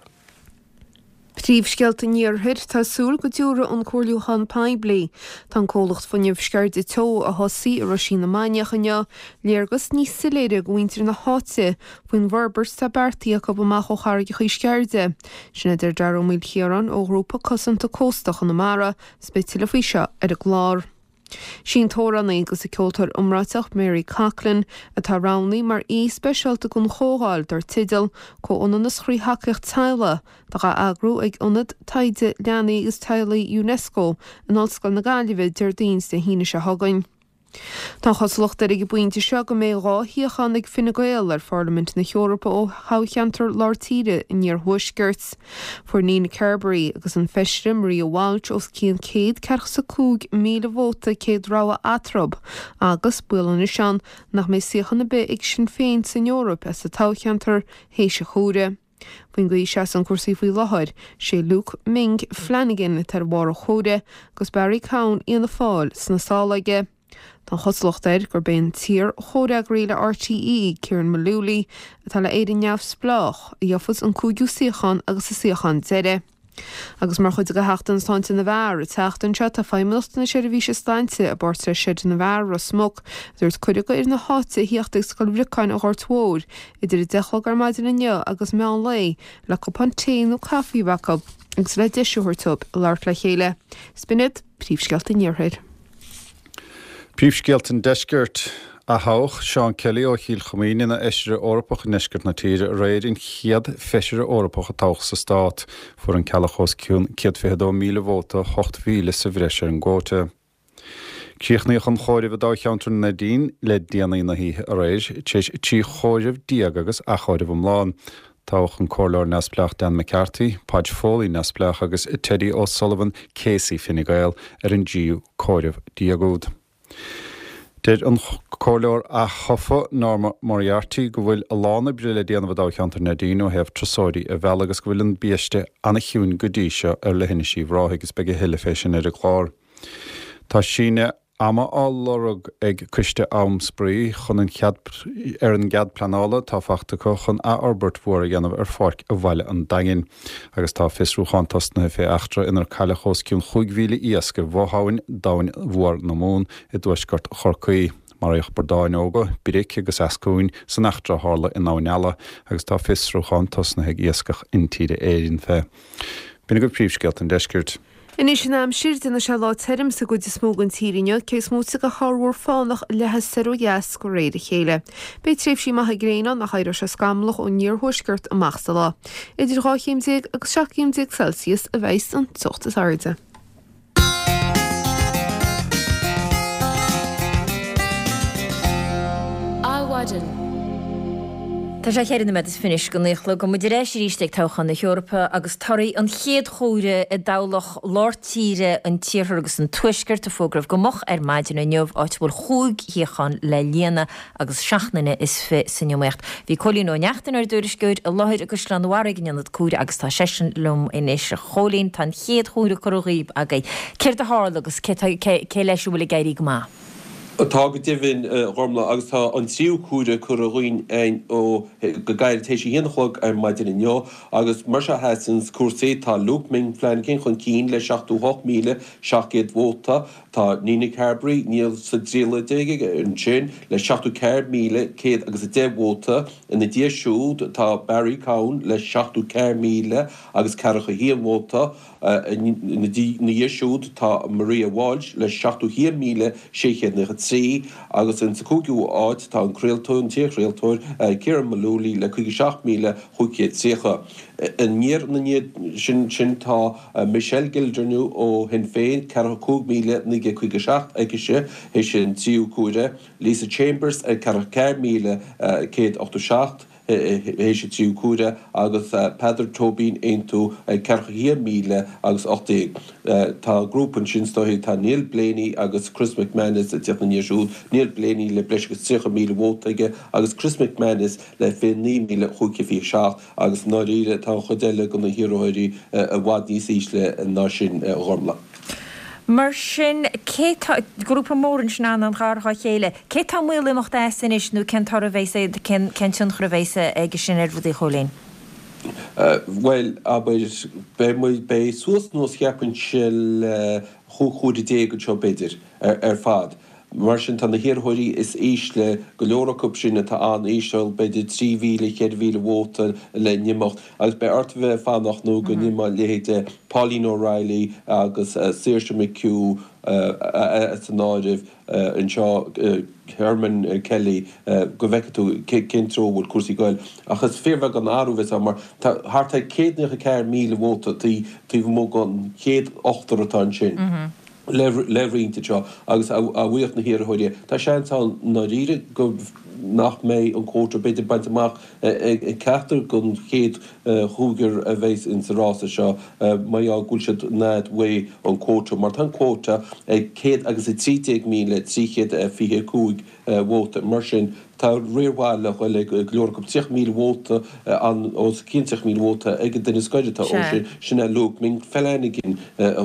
Príomhscéalta níorthir tásúil go dúra an Chorlúchan Paibli, tá cólacht fanneamh sceart i tó a thosaí ar sin na maineachanne, léargus níos siléire go bhaintear na háte faoin bharbers tá beartaí a go amach ó charige chuí scearde. Sinna idir 2,000 chéaran ó grúpa cosanta cóstach an na mara, speitiile faoi seo ar a glár. Sin tóranna agus a ceoltar umráteach Mary Coughlin atá rannaí mar speisialta gon chógáil dar tidal chóionan na scríthaiceach teile dá agrú ag ionad taide leanaí agus tealaí UNESCO an Ollscoil na Gaillimhe deir daoins de híine se hagainn. Tá choslocht ar ag buinte seo go mé ráthíochan ag Fine Gael ar Parliament na Eorpa ó hácheantar láirtíre in níor thuisgurt. For Nina Carberry agus an feisire Maria Walsh os cían 145 míle vóta céad ráha atrob agus bualan is sean nach mé siochanna be ag sin féin san Eorpa as a tácheantar héise chúre. Bhuiin go se an cuasaí faoi láthir sé Luke Ming Flanagan tar bhar a chóide agus Barry Cowan íana fáil sna sálaige. Tá choslochtair gur ben tír chódaag réile RTE Kieran Malúlaí atá le éidir neamh splách a dheofas an cúgiú siochan agus sa siochan deire. Agus mar chuid go heachtain stáinte na bhar, a teachtain seo tá feimilta na seirbhíse stainte a bort sé siid na bhar a smog, dúirt chuide go ar na háte híochtaigh scoilbhriáin a ghirtmhór, idir i dechlog ar maidin inneo agus meán lei le cupán téanú caí bacab, agus le deisiúirtub leart le chéile. Spinnid, príomhscealta níorthaid. Príomhscealta deisceart a hách Seán Kelly ó Chill Chomíine na eisire Orpach neisceart na tíre réidir chiad feisire Orpach a tách sa stát for an cealachos ciún 152,000 vóta 8,000 sa bhreisir an ggóte. Cíochnaíoch an chóiribh dá cheantar na dín le déanaí na hí a réis, téis tí chóiribh diaag agus a chóiribh amláin. Táach an cóirleir neasplach Dan McCarthy, Padge Foley neasplach agus Teddy O'Sullivan Casey Fine Gael ar an díú chóiribh diagúd. Deir an cóirleir a chofa Norma Moriarty go bhfuil a lána brile déanamh dá cheantar na dín ó hebh trasóirí a bheal agus go bhfuil an bíiste anna chiún go dtí seo ar le hinne sí bhráthaigh agus beag hiile fésin ar a chlár. Tá síne ama álorug ag cuiste am sprí chun an ghead planála tá fachtacha chun a Albert mhór a dhéanamh ar fáic a bhaile an dagin, agus tá fisrúchantas na fé achtra inar cailechos ciún 5,000 íasca bhóthain dain mhór na mún i dúisgart chorcaí. Maríoch bardáin óga, biric agus ascúin san achtra hála in náineala agus tá fisrúchantas na heag íascach intíide éirin fé. Bína go príomhscealt an deiscirt. Inis sin am siirte na se lá terim sa go de smógan tírinne, cés múta go háhór fánach lethe serú gas go réide chéile. Bei tréf sí maitha gréna nach chaidir se scamlach ó níorthúsgurt amachsa lá. Idir 8 agus 7 Celsius a bheits an tuchttas airde. Áhaidin. Tá sé chéir na med is finis go néchla go muidir éis ríisteag táchan na Eorpa agus tarí an chéad chóire i dálach láirtíre an tíorthar agus an tuisceart a fógrah go moch ar maidin na neomh áit bhfuil chúig hiochan le líana agus seachnaine is fi sanneomecht. Bhí colín ó neachtain ar dúrisgúid a láthir agus leanhairigh an cúre agus tá sesin lum inis a cholín tan chéad chóire choíb a céir a hála agus cé leisú bhfuil gaiirí go má. Tá go divin romla agus tá an tríú cúre chu a roiin ein ó go gaiir tééis héanachlog ar maidin inneo agus mar se hesins cuasaí tá lúpming fleingin chun cín le 7,000 700 vóta tá Nína Carberry níl sa dríla déige an sin le 7,000 céad agus 10 vóta ina dí siúd tá Barry Cowan le 7,000 agus caracha híon vóta ina dí siúd tá Maria Walsh le 7,000 trí agus in sa cúgiú áid tá an creaaltóir tíochréaltóir Ciaran Malúlí le 7,000 chuice trícha. In níor na sin tá Michelle Gildernew ó hen féin 4,000 nige 7 aigeise é sin tíú cúire, Lisa Chambers 4,000 céad 87 héise tíú cúre agus Peadar Tobin eintu 4,000 agus 8. Tá grúpan sin stohi tá Neil Blaney agus Chris McManus a tíachnaníisiúd, Neil Blaney le bleis go 3,000 vótaige agus Chris McManus le 9,000 chuice agus náíre tá chodéile go na hiróirí a bhhad níos ísle ná sin ghormla. Mar sin grúpa mórin sin an gáirtha chéile, cé tá mhuiile mocht éan is nó cen tar a bhéise cen sin churabhéise ag sin ar bhd cholín. Well, bei suas nos cheapan se chuúdi dé go seo beidir ar fad. Mar sin tan na hirirthirí is ísle go leoracúp sinna tá an íseil beidir 3,000 vóta le nimocht agus bei ortbheith fannach nó go nima léhéide Pauline O'Reilly agus Saoirse McHugh san áidih an seo Herman Kelly go bhheicetú cintró bhfuil cuasaí gail. Achas fearbheith an áúbheith mar thart 1,000 vóta tí mó gan 8 atá sin. Lehrínta seo agus a bhuiocht na hirirthirí. Tá sean na ríre go nach mé an cótra beidir baint amach ceachtar gon chéad chúgur a bhéis in sa rása seo mai á gúilsead náid wé an cótra, mar tan cótra céad agus 30,000 3,000 vóta mar sin tá réorháil le chuil le glóracha 10,000 vóta an os 15,000 vóta ag den scoidetá ó sinna lúpming fellénigin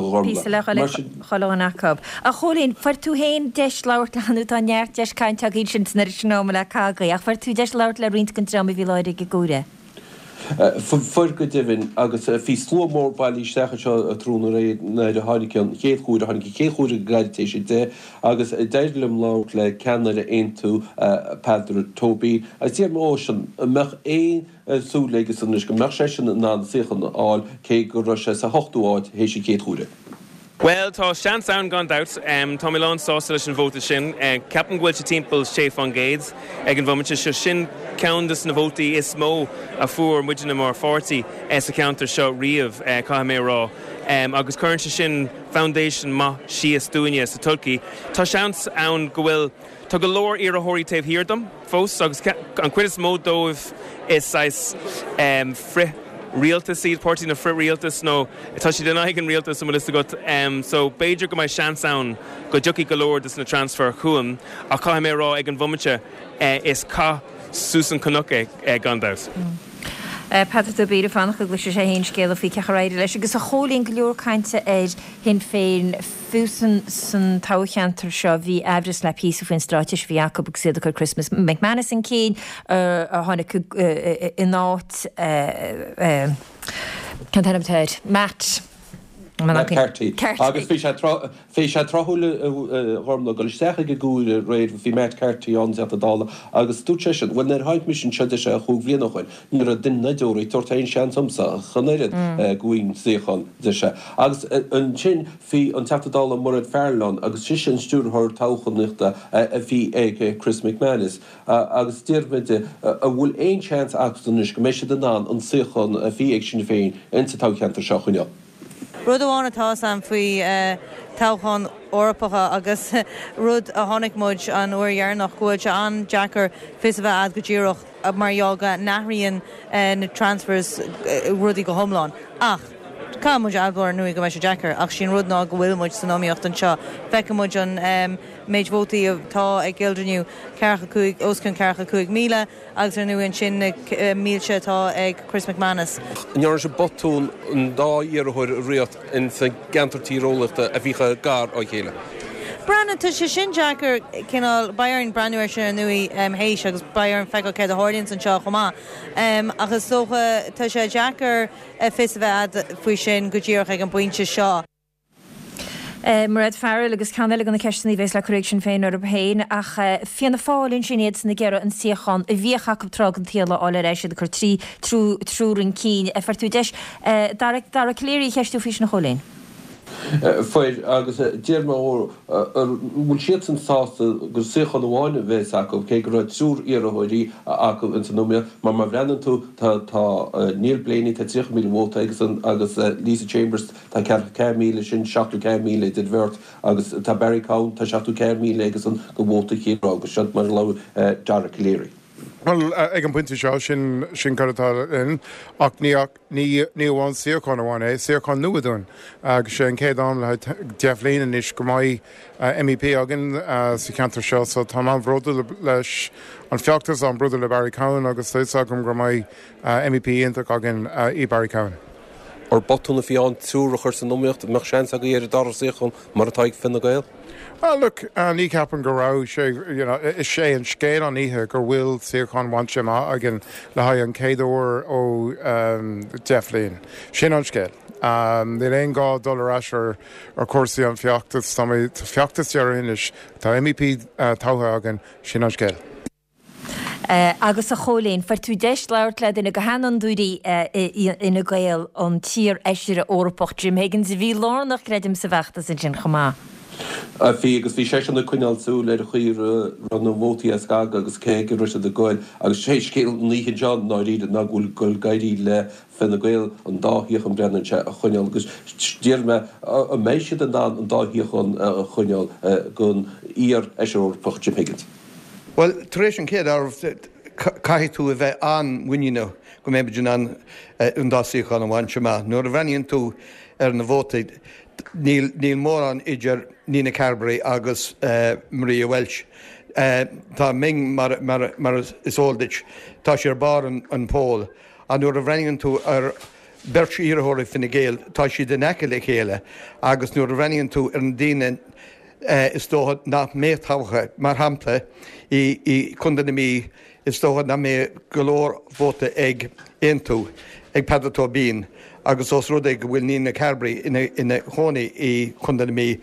choánachab. A cholín far tú héin deis láirt le hanú tá neart deis caiint a gin sin na sinnáma le cágaí, ach far tú deis láirt le rint gon drama bhí leide go gúre. Fuir go divin agus fi slómór bailí stecha seo a trúna ré na a hánigin chéadúir a hánig chéadúir gaiitéis sé dé agus déirlim lá le ceanna ein tú Pedro Toby. A tí ó sin meach é súlégus san go meach sé sin ná sichan áil cé go se sa 8úáid hééis sé chéadúire. Well, tá sean sound gone out. Tá Milan sásta sin vóta sin. Capan ghfuil timppel sé fan géids ag an bhomite se sin countas na vótaí is mó a fuair muidir na mar 40 sa counter seo riamh cá mé rá. Agus chuann sin foundation má síos dúine sa tulcaí. Tá seans ann go bhfuil tá go leor ar a thuirí taobh hirdom fós agus an cuid is mó dóibh is fri Realtas síd pórtí na fri Realtas nó tá si den aigen Realtas am list got so Beiidir go mai sean sound go juki golóir dus na transfer chuam a cá mé rá ag an bhomite is cá Susan Canuck gandaus. Pat do bíidir fannach go sé hén scéal fhí cecharéidir leis agus a cholín go leor caiinte hin féin fusan san táchantar seo bhí ebris le pí faoin stráis bhí Jacob ag siad chu Christmas McManus an céin a tháinig in áit cantamtéid Matt. Carty. Agus fé sé trothúla chumla go istecha go gúil réad bhí Matt Carty an a dála agus dúte sin bhfuil ar haid mission se sé a chuh bblianachhain nuair a duine dúirí tuairtainn sean samsa chanéad gúin séchan de se. Agus an sin hí an teachtadála mar Fairlawn agus si sin stúrthir táchanachta a bhí ag Chris McManus agus tíirmide a bhfuil éon chance achtanis go méisi den an séchan a bhí ag sin féin inta táceantar seo chuine. Rud amháin atá sam faoi táchan orpacha agus rud a tháinig muid an uairhearnach gúil se an Jackar fis bheith ad go ddíireach a mar eága nachraíonn na transfers rudí go thomláin. Ach, cá muid albar nui go meisi Jackar ach sin rud ná go bhfuil muid san nóíocht an seo. Fecha muid an méid vótaí tá ag gildrniu oscin cearcha 5,000 agus ar nuin sin mílte tá ag Chris McManus. Near se botún an dá iarthir riot in sa gantartírólaachta a bhícha gar á chéile. Brannan tu sé sin Jackar cinál Bayern breúir se nui hééis agus Bayern feá ce a háirlíonn an seo chomá. Agus socha tá sé Jackar fis bheith faoi sin go ddíoch ag an buinte seo. Mar fearil agus canile gona ceistení bhés le correction féin ar bhéin ach fianna fáilinn sin éad na gceara an siochan a bhíocha go trag an tíala ála éis de chu trí trúrin cín a fartú deis dar a cléirí cheistú fís na cholín. Foir agus déirma bhfuil siad san sásta gur séchan amháine bheith acu cé go raibh trúr iarthóirí acu in nómia mar mar bhreanann tú tá níl bléanaí tá 3,000 vóta agus Lisa Chambers tá 4,000 sin 7,000 did bhirt agus tá Barry Cowan tá 7,000 agus an go bhóta chéadrá agus siad mar le Dara Caléirí. Well, ag an puinte seo sin cartá in ach ní bháin siocán amháin siocán nuadún agus sé an céad an le deaflíon is go maiid MEP agan sa cantar seo so tá an bhróda leis an feachtas an brúda le Barry Cowan agus tuá gom go maiid MEP intach agan I Barry Cowan. Or botúna fián túra chuir san nóíocht meach sean a go ar dar séchan mar atá ag finna gail? Well, look, ní capan go rá is sé an scéil an ihe gur bhfuil siochan bhaintse má agin le haid an céadúir ó deaflíon. Sin an scéil. Ní réon $1 ar cuasaí an feachtas tá feachtas dear inis tá MEP tátha agin sin an scéil. Agus a cholín fer tú deis leirt le ina go hanan dúí ina gail an tír eisiire órappach Jim Higgins bhí lánach greidim sa bheachtas in sin chomá. Fí agus bhí sé na cuinealsú le chuir ran nó bhótaí a sca agus cé go ruise de gáil agus sé scéal níhe John ná ríad na ghúil goil gaiirí le finna gail an dáthíoch an brenn se a chuineal agus díirme a méisiad an dáthíoch an chuineal gon íar eisiúrpach Jim Higgins. Well, taréis an céad caiith tú a bheith an winine go méidir an dásaíchan an bhaintse má. Nuair a bhhaíonn tú ar na bhótaid níl mór an idir Nina Carberry agus Maria Welch. Tá ming mar is óldait tá sé ar bar an pól a nuair a bhhaíonn tú ar bertí iarthóirí finna géal tá si den eice le chéile agus nuair a bhhaíonn tú ar an daine is tóhad ná métácha mar hapla í chundan mí is tóhad na mé golóir bóta ag intú ag pedató bín agus os rud ag bhfuil ní na Carbery ina tháinig í chundan mí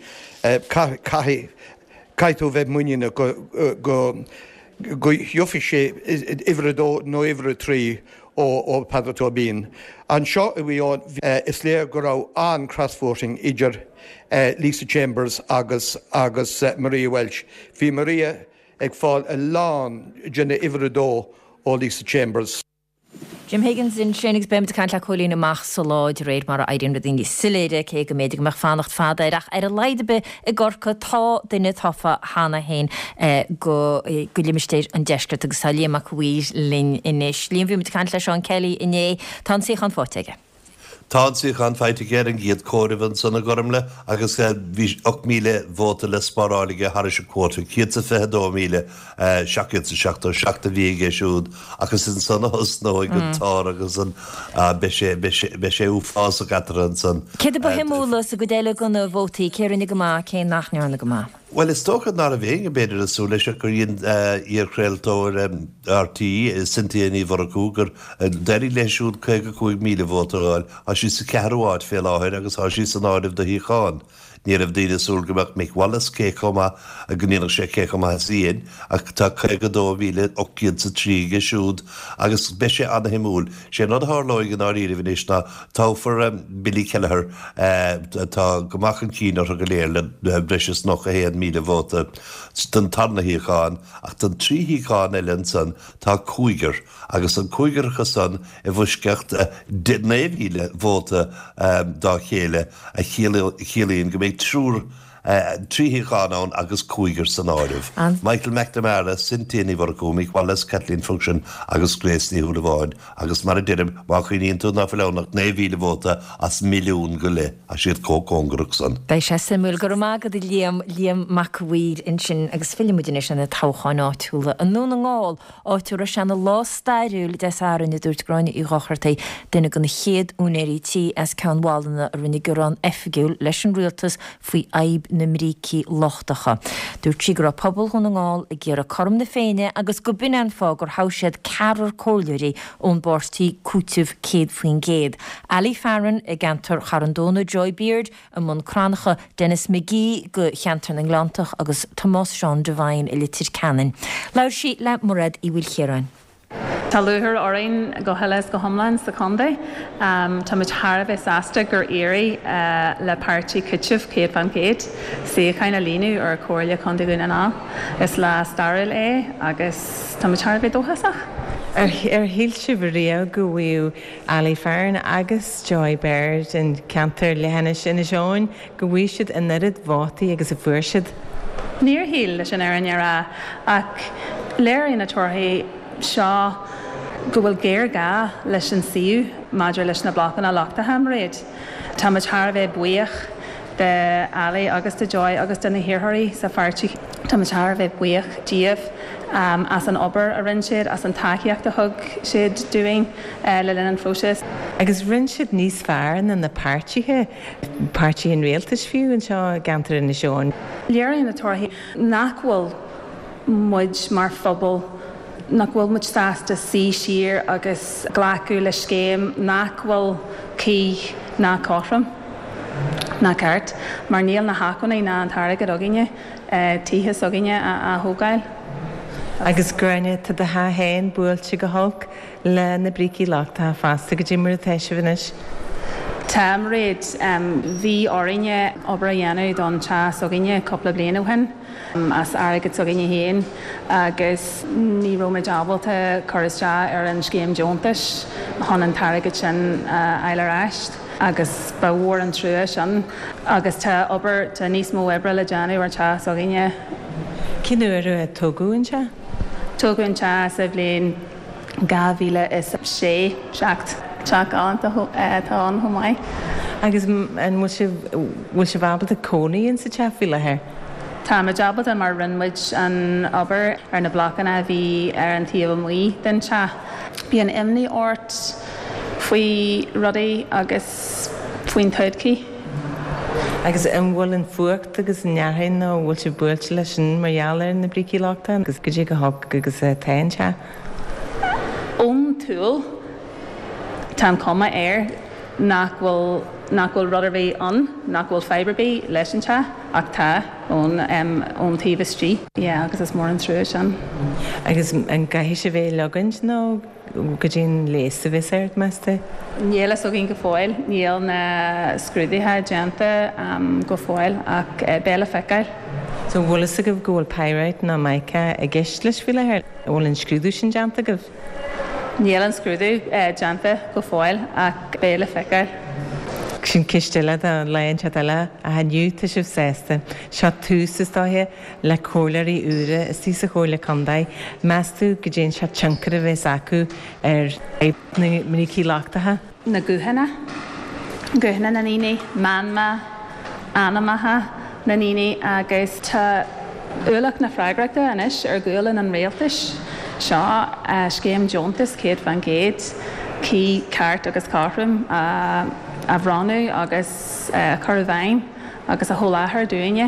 caiitú bheith muine go jofi sé ifredó nó ifre trí ó pedató bín. An seo a bhíán is léir go rá an crossvoting idir Lisa Chambers agus Maria Welch. Bhí Maria ag fáil a lán denne ifredó ó Lisa Chambers. Jim Higgins in Shénigs bem de cantla cholín amach soláid réid mar a aidirn dí siléide cé go méidir meach fannacht fadaach ar a leidebe I gorcha tá duine tofa hána hain go limistéir an deisgurt agus saléach bhuiir lin inis. Líon bhí mit cantla Seán Kelly iné tá sé an fáteige. Tá sí an feite géir an gíad cóirhann sanna gomle agus bhí 8,000 bhóta le spáráige Har se cuata, 2,200,000 seachta bhíige siúd agus in sanna hosnó go tá agus an be sé ú fás a gatar san. Céad ba himúlas a go déile gona bhótaí céirnig go má cé nachnearna go má. Well, is tóchad ná a bhéing a beidir a súla se gur íon íorchréiltóir RT Cynthia Varacúgur deirí leisúd 5,000 bhótaáil a sí sa ceharháid fé láthir agus á sí san áibh de híáin. Níor a bhdaine súl gobeach Mick Wallace céchomma a gníanach sé céchomma síon ach tá 5,803 siúd agus be sé anna himúil. sé ná thláig an áíri bhíis ná táfar Billy Kelleher tá gomachchan cínar a go léir le breis nach a 1,000 bhóta den tarna híáin ach den 3 híáin eile san tá cúigar agus an cúigarcha san I bhuiscecht 9,000 bhóta dá chéile a chéalaíonn go méid trúr 3 híáán agus cúigar san áibh. Michael McNamara, Cynthia Varacú, Mick Wallace, Kathleen Function agus Gréisní Húlaháin agus mar a dirim má chuoíonn tú ná fellánach 9,000 bhóta as milliún go le a siad cócóngrach san. Bei sé samúil go mágad I Liam McWeir in sin agus filmúidir sin na táchaáin áitiúla. An nó an ngáil áitiúra sena lástairiúil de árinna dúirtgráine I gachirtaí duine go na chéad únéirítí as ceanháilna a rinne gur an effigiúil leis an rialtas faoi aib na mrící lochtacha. Dúirt si gur a pobl chun an ngáil I ggéar a chom na féine agus go binan fá gur hausiad carar cólirí ón bortí cútih céad faoin géad. Ali Farron I gantar Charandóna Joy Beard a mun cranacha Dennis McGee go cheantar an Glantach agus Thomas Sean Devine I litir canan. Lair si le morad I bhfuil chéarain. Tá luthar orainn go heiles go thomláin sa Conde. Tá muid thar bheith asta gur éirí le páirtí cúitih céad fan céad sé chaine líniú ar cóirle Conde gúna ná. Is le staril agus tá muid thar bheith dóthasach. Híl si bhrío go bhfuil Ali Farron agus Joy Beard in cantar lehanana sin na seáin go bhfuil siad in nuad bhátaí agus a bhuair siad. Níor híl leis an airneara ach léiríonn na torthaí seo go bhfuil géir ga leis an siú maidir leis na blochan a Lochtaham réid. Tá muid thar bheith buíoch de Ali agus de Joy agus de na hiorthirí sa pháirtí. Tá muid thar bheith buíoch díobh as an obair a rinn siad as an takeíocht a thug siad doing le linn an fósis. Agus rinn siad níos fearn in na páirtíthe páirtí an réaltas fiú an seo gantar in na seáin. Léiríonn na torthaí nachhfuil muid mar phobal nachhfuil muid sásta sí siar agus ghlacu le scéim nachhfuil cí ná cóthram ná ceart mar níl na hacanna ná an targa aginne títhe aginne a thógáil. Agus gráine tá de hain buailte go thug le na brící Lochtá fásta go dtí mar a teise bhanis. Tám réad bhí árinne obair a dhéanú don te aginne coppla bliana hen as agad aginne héin agus ní romaid ábalta choiriste ar an scéim deontais chun an targad sin eile ráist agus ba mhór an trua sin agus tá obair tá níos mó ebre le deanú ar te aginne. Cinúir a tógúinte? Tógúinte sa bblion 2006 teach an tá an thomáid. Agus bhfuil se bhabal a cónaíonn sa tefií lethe? Tá me jobbat an mar rinmuid an obair ar na blochanna bhí ar an taobh muí den te. Bhí an imní ort faoi rudaí agus faoin tuidcí. Agus an bhfuil an fuacht agus nearthain nó bhfuil se built leis an marhealar na bricí láta, agus go dtí go thug agus tainse. Ón túil tá comma nach bhfuil rudar bhí an, nach bhfuil fiberbí leis an te ach tá ón taobh agus is mór an trú sin. Agus an gaithí sé bhéh legant nó go dtíon léasta bhís airt measta? Níl so gin go fáil, níl na scrúdaithe deanta go fáil ach béla feiceil. So bhfuil a go bhfuil peiráid na maicha a gceist leis bhfuil air bhfuil an scrúdú sin deanta go? Níl an scrúdú deanta go fáil ach béla feiceil. Sin cisteile a leon teile a haniuúta sibh sésta, seo túsastáthe le cólarí ure is tí sa chóla condaid, measú go dtéon se tinkar a bheits acu minic láchtathe. Na guhanna na níine, manma, anamathe na níine agus tá uach na freigrachta inis ar gúlan an réaltais. Seo scéim Jontas Kate Van Gate, cí ceart agus carthrim a bhránú agus chorbhain agus a thóláthar dúine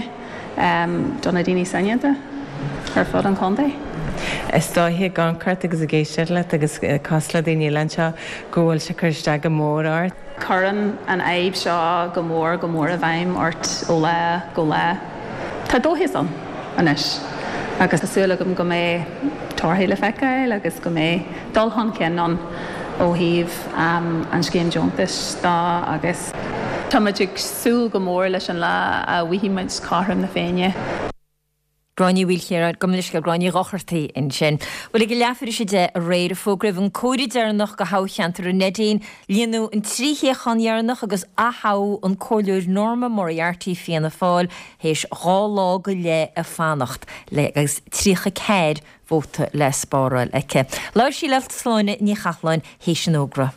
donna daoine saineanta ar fud an condaid. Is dóthaí gangcart agus a géisiir le agus cosla daoine lenseo ggóil se chuirte go mór ort. Curan an éib seo go mór a bhaim ort ó le go le. Tá dóthaí an inis agus asúla go mé tarthaí le feiceil agus go mé dulhan ceann ó híomh an scéim Jontas dá agus táidir súil go mór leis an le a bhuiimiid cartham na féine. Gráinní bhfuil chéar gomunis go gráinní rochartaí in sin. Bhfuil go leafar sé de a réir a fógribh an cóirí dearnach go hácheantar an nedéin líonú an tríchéchanhearnach agus athá an cóúir norma moriartaí fianna fáil hééis rálá go le a fannacht le agus trícha céad bóta le spáráil aice. Leir sí leilt sláine ní chathlainn hééis an ógra.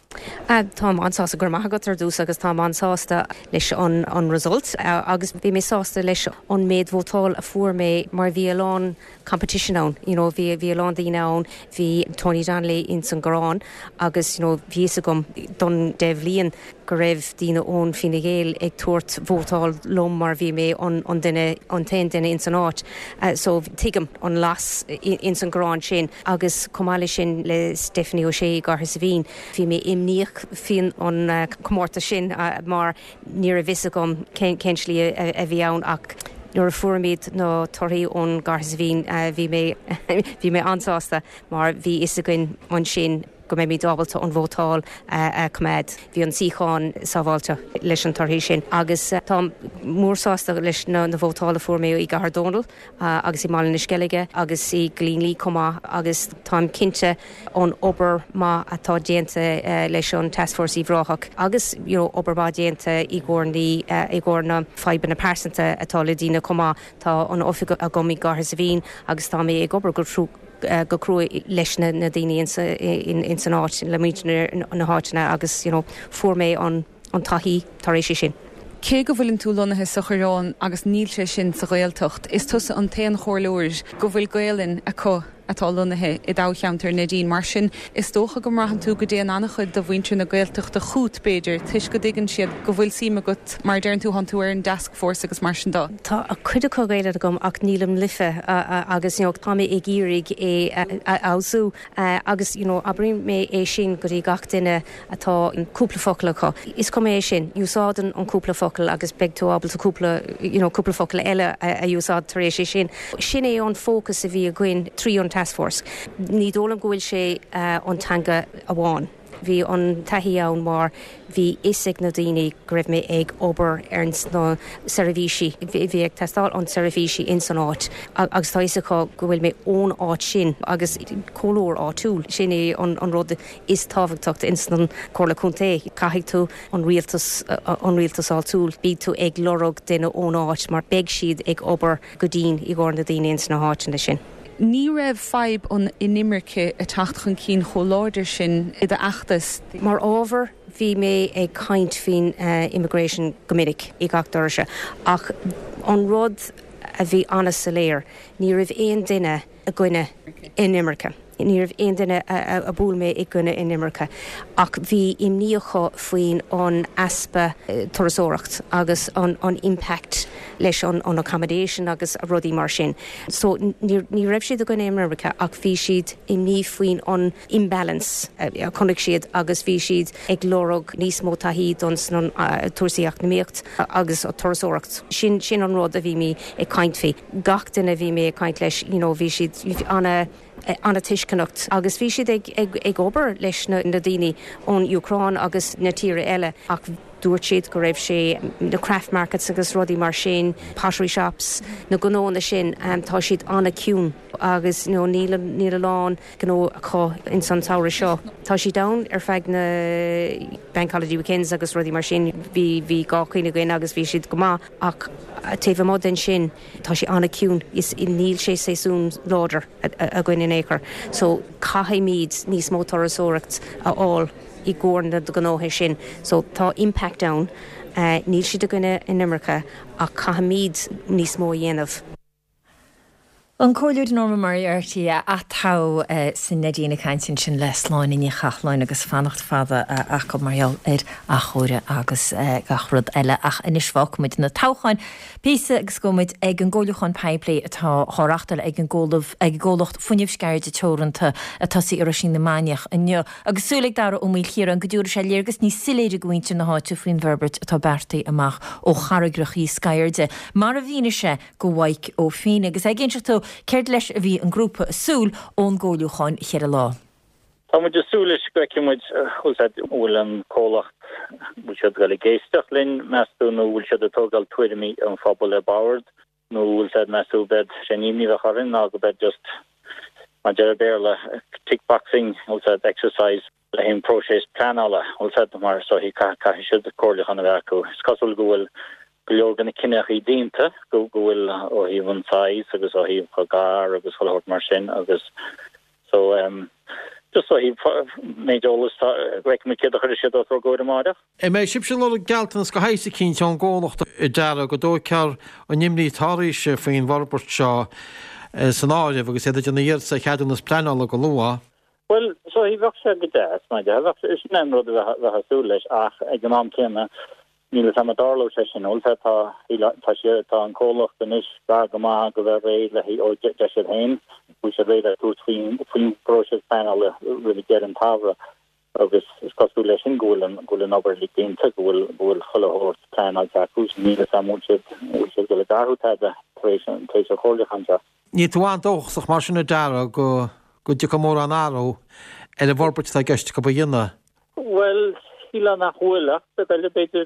Tá ansásta gur maithagat ar dús agus tá ansásta leis an result agus bhí mé sásta leis an méid bhótáil a fuair mé mar bhí aláin competition ann, bhí aláin daoine ann, bhí Tony Danley in san Grán agus bhí gom don déhlíonn go raibh daoine ón Fine Gael ag tuairt bhótáil lom mar bhí mé an tain duine in san áit. So tuigim an las in san Grán sin agus comáile sin le Stephanie O'Shea gartha sa bhín, bhí mé imníoch fin an comórta sin mar níor a bhís gom cinslí a bhí ann ach nuair a fuairmid nó torthaí ón gartha sa bhín bhí mé ansásta mar bhí is a gin an sin go mé mí dábalta an bhótáil cumad. Bhí an síáin sábháilte leis an tarthaí sin. Agus tá mórsásta leis na bhótála fuair mé i gahar Donal agus i mála na sceige agus i glínlí comá agus tá cinnte an obair má atá déanta leis an taskforce í bhráthach. Agus obair má déanta i gcóirna feiban na persanta atá le dína comá tá an ofiga a gomí gartha sa bhín agus tá mé ag obair go crú leis na daoine in san áit le míidir na háitina agus fuair mé an taithí tar éis sin. Cé go bhfuiln tú lonathe sa chorán agus níl sé sin sa Gaeltacht, is tusa an taon chóirleir go bhfuil Gaelan acu atá lonathe i dácheantar na dín mar sin is dócha go marthan tú go déan annach chud do bhaintre na Gaeltacht a chuút beidir, tuis go dtigann siad go bhfuil síime go mar dearn tú hanúir an task force agus mar sin dá. Tá a chuide Gaeile gom ach nílam lifa agus tá mé ag gírig áú agus abrim mé é sin go dtí gach duine atá an cúpla focail acu. Is com é sin úsádan an cúpla focail agus beag tú ábal a cúpla focail eile a úsáid tar éis sin. Sin é an fócas a bhí a gcuin trí an task force. Ní dólam gohfuil sé an tanga amháin. Bhí an taithí ann mar bhí isig na daoine go raibh mé ag obair ernst nó servisi. Bhí ag testáil an servisi in san áit agus tá isaá go bhfuil mé ón áit sin agus cólóir áitiúil sin é an rud is táhachtach in san chóla chunta caiigh tú an rialtas áitiúil bí tú ag lorug duine ón áit mar beag siad ag obair go dtín i gcóir na daoine in san áit na sin. Ní raibh feib an inimirce a tacht chun cín choláidir sin i de achtas. Mar ábhar bhí mé ag caint fin immigration gomininic i gach doirse ach an rud a bhí anna sa léir ní raibh éon duine a gcuine inimirce. níor aon duine a búil mé ag gine in Imircha. Ach bhí imníocha faoin an aspa torasóireacht agus an impact leis an accommodation agus rudí mar sin. So ní raibh siad a gine in Imircha ach bhí siad imní faoin an imbalance chunig siad agus bhí siad ag lórug níos mó taí don san tuasaíocht na míocht agus torasóireacht. Sin an rud a bhí mé ag caint fí. Gach duine bhí mé ag caint leis, bhí siad anna tuiscanacht agus bhí siad ag obair leis na daoine ón Ucrán agus na tíre eile ach dúirt siad go raibh sé na craft markets agus rudí mar sin, pottery shops, na gnóna sin tá siad anna ciún agus níl lán gó có in san saoire seo. Tá si da ar feig na Bank Holiday Weekends agus rudí mar sin bhí gáchaoine goin agus bhí siad go má ach taobh mod den sin tá si anna ciún is níl sé séún láidir a gcuin in éair. So caithfidh míad níos mó torasóireacht aáil I gcóir na gnóthe sin. So tá impact down níl siad a gine in Imircha ach caithfidh míad níos mó dhéanamh. An cóúd norma mar airtí a tá san nedína caiintin sin les láin in chachláin agus fannacht fada ach go marall a chóire agus gachrod eile ach inis bhacuid na táchain. Písa agus gomid ag an ggóileáin peiplé atá thráachtal ag an ggólacht funineh sceirde teoranta atá sí ar sin na maineach inneo. Agus súlaigh dar ó mí chéar an goúir sé léirgus ní siléidir gointe na háte faoin Verbert atá bertaí amach ó charagrachaí scairde. Mar a bhíine sé go bhaig ó fin agus ag géintú céir leis a bhí an grúpa asúl ón ggóileáin chéar a lá. Tá muid asúlis goicimuid chusaid bhfuil an cólacht bhfuil siad gal géisteach linn measú nó bhfuil siad atógal tuairimí an phobal le báard nó bhfuil siad measú bed sé níomh a chorin ná go bed just má dear béir le kickboxing bhfuil siad exercise le hén próséis planála bhfuil siad mar so hí caiithí siad cóirlach an a bhecu. Scosúil go bhfuil Gogan cinnech I dínta go bhfuil ó híhann sais agus ó híh chugar agus chohort mar sin agus so just so hí méidirolalas me kid a chuir siad ó goir amach. Mé sib sin le geltas go heise cinn an ggólacht I deara go dó cear an nimlí táéis faoin Warbert seo san áirih agus éidir na dhéir sa cheadúnas pleála go lua. Well, so hí bheh se go dé mai de is nem rud bheit hasú leis ach ag an am céna níl sam darlo sé sin oltá sé tá an cólacht an is bra go má go bheith réid le ó de sé hain bú sé réid tú fin proses panel ri get an tavra agus cosú leis sin goil an ober lig dénta bhfuil chollehort plan aús níl sam go le darútá éis a choirlechanse. Ní túáin dóchach mar sinna dara go de go mór an áró a Warbert a gist go dhéine. Well, híla nach chuach be beidir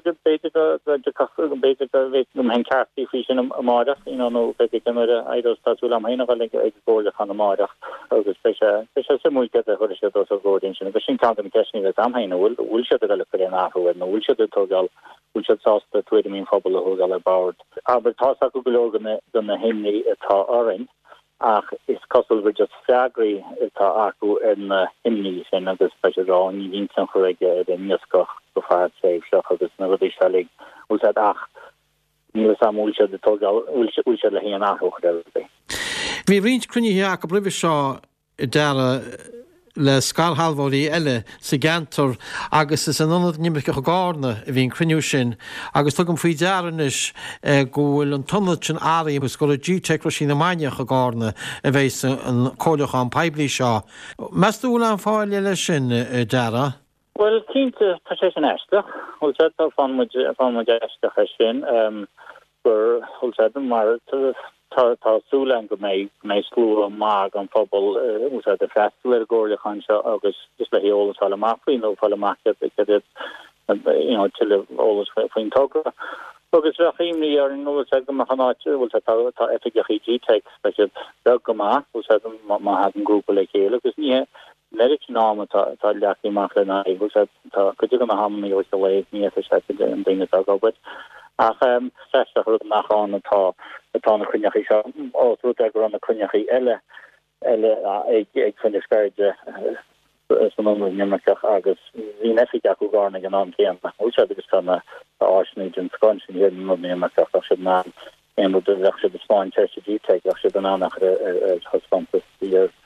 hen cartí fi sin amach nó be gemara aidos táú am héine ag ggóirlech an amach agus spe semú get a chuir sé a ggódin sin, agus sin can ceisní le amhéine bhfuil se le chu nachfuil nó bhfuil se tógal bhúil se sásta tuaidir mín fphobal a thugal le bard. Aber tá go gológan don na himní atá orin. Ach is cosúil bhfuil just feagraí atá acu in himní sin agus speisiará ní vín chuige den níoscoch go fád sé seach agus na rudí selig bhúil ach níl sam bhúil se tógal bhúil se le hí an áthch de. Bhí rint crunne go bribh seo deara le scarhalmhóí eile sa gantar agus is an anad nimmecha go gána a bhín cruniú sin agus tugam faoi dearanis gohfuil an tunnad sin áí agus go a ddíteicra sin na maineach a gána a bhééis an cóileach an peblií seo. Meúil an fáil lei sin deara? Well, cínta tá sé an eisteach, bhil sé fan eisteach sin gur bhil sé mar tásúlan go mé slú mag an fphobal a festival ggóirlechan se agus just le héolalas fall amachí nó fall amach tiile ólas faoin tugra. Agus rachiimní ar an nó go mechannáte bhil tá effigeí G-Tech spe be go má má ha an grúpa le chéile, agus ní medic náma tá leachíach le na go go na hamí ó le ní se an daine agabit. Ach se nachán atá na cruneachí seo áú gur an na cruneachí eile ag chuniscaide san nimmerceach agus hí nefiach acu gána an an céan ús agus chuna áisníid an sconsin hé nimmerceach ach si ná éú le se de Spáin te G-Tech ach si an annach hospantas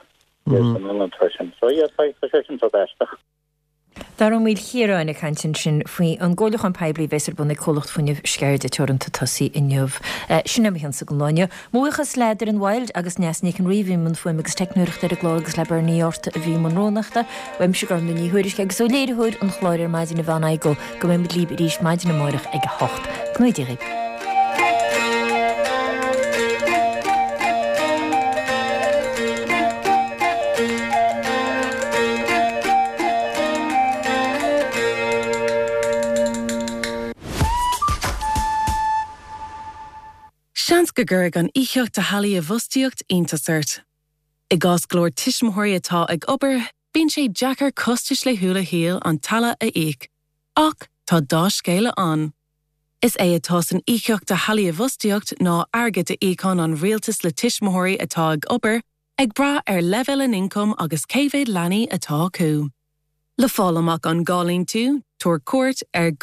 So yeah, session so best. Dar an míl chéráinna cantin sin faoi an ggóilech an peblií bheits buna colacht faoineh sceirde teoranta tosaí inniuh sinna mé sa go láine. Muchas leidir an bhil agus neasní an riomhí man foiim agus technúireachta a glógus le barníorta a bhí manrónachta, weim se gar na níhuiiris agus ó léidirthúir an chláir maidin na bhana go go mé líb ríis maidin na maireach ag hocht. Gnuidíigh. Seans go gurg an ícheocht a halaí a bhustaíocht iontasart. I gás glór tiismthirí atá ag obair, bíonn sé Jackar costais le thula híal an talla a íoc, ach tá dá scéile an. Is é atá san ícheocht a halaí a bhustaíocht ná airgid a íocán an rialtas le tiismthirí atá ag obair, ag bra level an income agus céimhéad leanaí atá acu. Le fáil amach an gálainn tú, tuair cuairt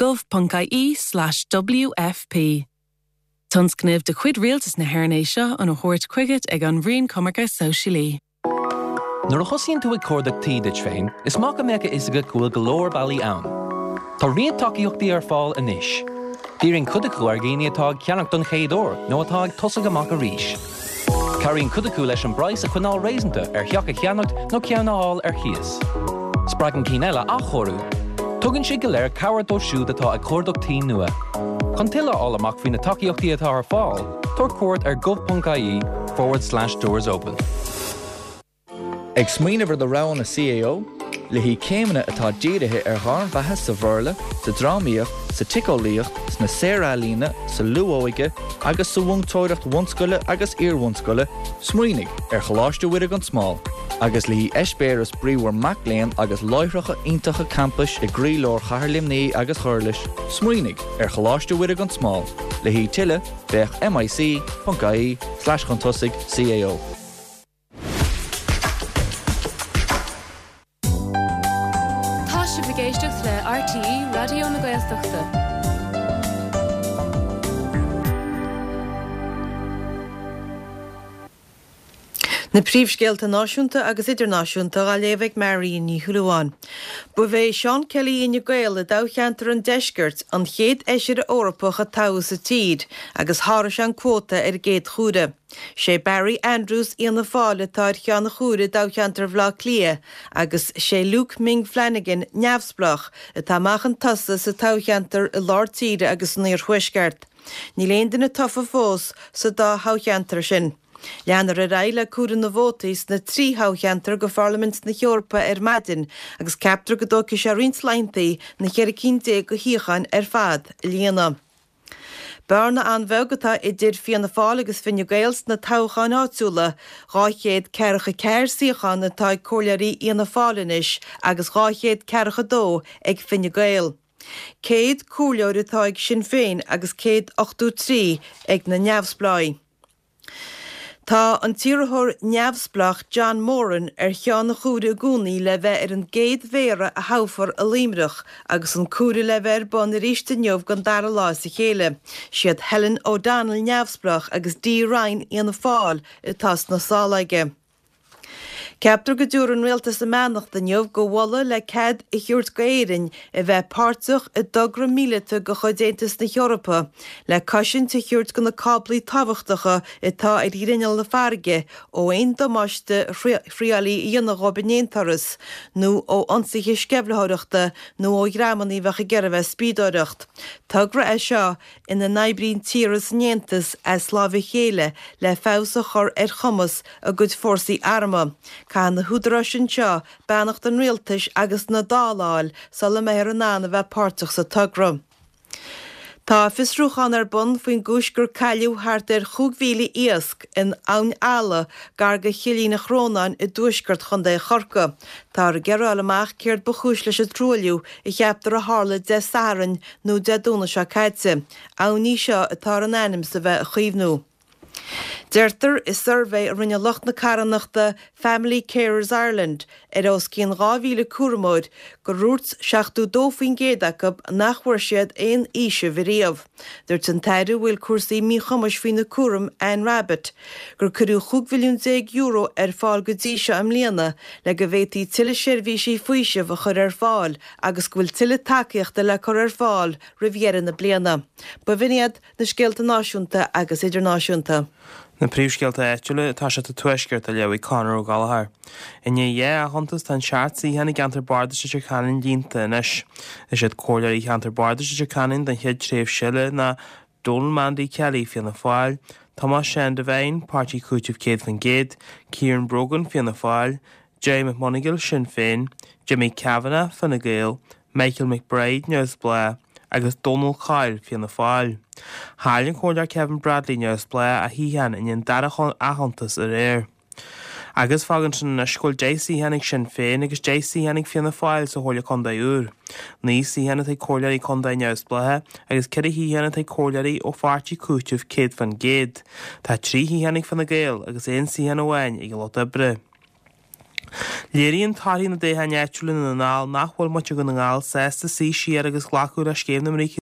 gov.ie/WFP. Tons cnibh de chuid rialtas na hairnéise an thuirt chuigit ag an rion comarca socialí. Nuair a chosíonn tú ag cordach tíid féin, is mac a mecha isige go bhfuil golóir bailí ann. Tá rion takeíochtaí ar fáil inis. Díonn cudaú ar géine atá ceannach don chéadúir nó atá ag tosag amach a ríis. Caríonn cudaú leis an brais a chuinál réasanta ar cheach a cheannacht nó ceannaáil ar chias. Spragan cíneile a chorú. Tugann si go léir cabhart ó siúd atá ag cordachtaí nua. Chun tuilleadh all amach faoin na takeíochtaí atá ar fáil, tuair cuairt ar gov.ie/doors open. Ag smaoineamh do rán na CAO, le hí céimeanna atá díirithe ar tharn bheithe sa bharla, sa drámaíocht, sa ticólaíocht, sna séarálína, sa luóige, agus sa bhungtóireacht bhunscoile agus iarmhunscoile, smaoinigh ar choláiste uireadh an smáil. Agus le hí eispéireas bríomhar Macléan agus láithreacha iontacha campus i gcraolóir Chathairlimnaí agus Chorlis, smaoinigh ar choláiste uireadh an smáil. Le hí tuile bheadh mic.ie/chuntosaigh-CAO. Tá si bhgéisteach le RTE Radio na Gaeltachta. Na príomhscéalta náisiúnta agus idirnáisiúnta a léomh Mary ní thuúháin. Bu bheith Seán Kelly ina Gael dácheantar an deisgurt an chéad éisiir Eorpach a tábhas sa tíd agus háras an quóta ar géad chúra. Sé Barry Andrews íana fáile tá cheanna chúra dácheantar bhlá clia agus sé Luke Ming Flanagan neamhsplach atá machchan tasa sa tácheantar i lár tíre agus níor chuisceart. Ní léon na tofa fós sa dá hácheantar sin. Leanar a raile cúra na bhótaís na trí hácheantar go Parliament na Eorpa ar maidin agus captar go dócha sé rins leintaí na cheir cínte go híochan ar fad líana. Barna an bhegatá I dtír fianna fáil agus finne Gaels na táchan áitiúla, ráchéad ceiricha ceir síochan na tá cóilearí íana fálinis agus ráchéad ceiricha dó ag finne Gael. Céad cúleoir atá ag Sinn Féin agus céad 83 ag na neamhspláid. Tá an tíorthóir neamhsplach John Moran ar cheanna chúra gúnaí le bheith ar an géad mhéara a háfar a límreach agus an cúra le bheith bon na ríiste neamh gan dara lá sa chéile. Siad Helen O'Donnell neamhsplach agus Dee Ryan íana fáil I tas na sálaige. Ceaptar go dúr an réaltas a meannachta neamh go bhalla le cad I chiúirt go éireann I bheith páirteach I dogra míleta go chuidéantas na Eorpa, le caisin te chiúirt go na cáblaí tábhachtacha atá ar irinneal na farige ó aon domáiste phríalaí dhéanana robinéantaras, nó ó ansaithe sceblathireachta nó ó ghramannaí bheitcha geirbheith spídóireacht. Tugra é seo ina naibrín tíras néantas a slábha chéile le fása chur ar chumas a gcuid fórsaí arma. Cá na húdra sin seo beannacht an rialtais agus na dáláil sa le méir an nána bheith páirteach sa tugra. Tá fisrúchan ar bun faoin gúisgur caiú thart ar chúgmhíle íasc in ann ala gar go chilína chrónáin I dúisgurt chun é chorca. Tá ar gearráil amach céirt ba chúis leis a trúliú I cheaptar a hála de saran nó de dúna seo caite. Ann ní seo atá an anim sa bheith a chuomhnú. Deirtar is survey a rinne locht na carannachta Family Carers Ireland os cín 2,000 cuairmóid go rúirt 72 géadach nachhuair siad éon ise bhíríomh. Dúirt an taidú bhfuil cuasaí mí chumas faoin na cuairm Ann Rabbit gur curú €5,000,000 fáil go dtí seo am líana le go bhhétaí tuile seirbhísí faoise bh chur fáil agus go bhfuil tuile takeíochta le chur fáil rihhéan na bliana. Ba bhíiad na scéalta náisiúnta agus idirnáisiúnta. Na príomhscéalta éitiúla tá se a tuisceart a leabhaí Conor ó Gallagher. Inné a chuntas tan seaartsaí hena gantar bardas idir canan dínta inis. Is siad cóilearí cheantar bardas idir canan den chiad tréimh siile na Donal Mandy Kelly fianna fáil, Thomas Shan Devine, Páirtí Cúitimh Céad fan Géad, Kieran Brogan fianna fáil, Jay McMonigal Sinn Féin, Jimmy Kavanagh fanna Gael, Michael McBride Neus Bla, agus Donal Kyle fianna fáil. Háileann cóilear Kevin Bradley Neus Bla a híhan in darachán ahantas ar éir. Agus fágan sin na scoil JC Hennig Sinn Féin agus JC Hennig fianna fáil sa hóla condaí úr. Ní sí hena tá cóilearí condaí Neus Blathe agus ceir híhanana tá cóilearí ó Páirtí Cúitimh Céad fan Géad. Tá 3 híhannig fanna Gael agus 1 híhanna bhain ag Lotta Bre. Léiríonn táí na déthe neitiúla na ngáil nachhfuil muite go na ngáil 6 sí siar agus ghlaachú a scéim na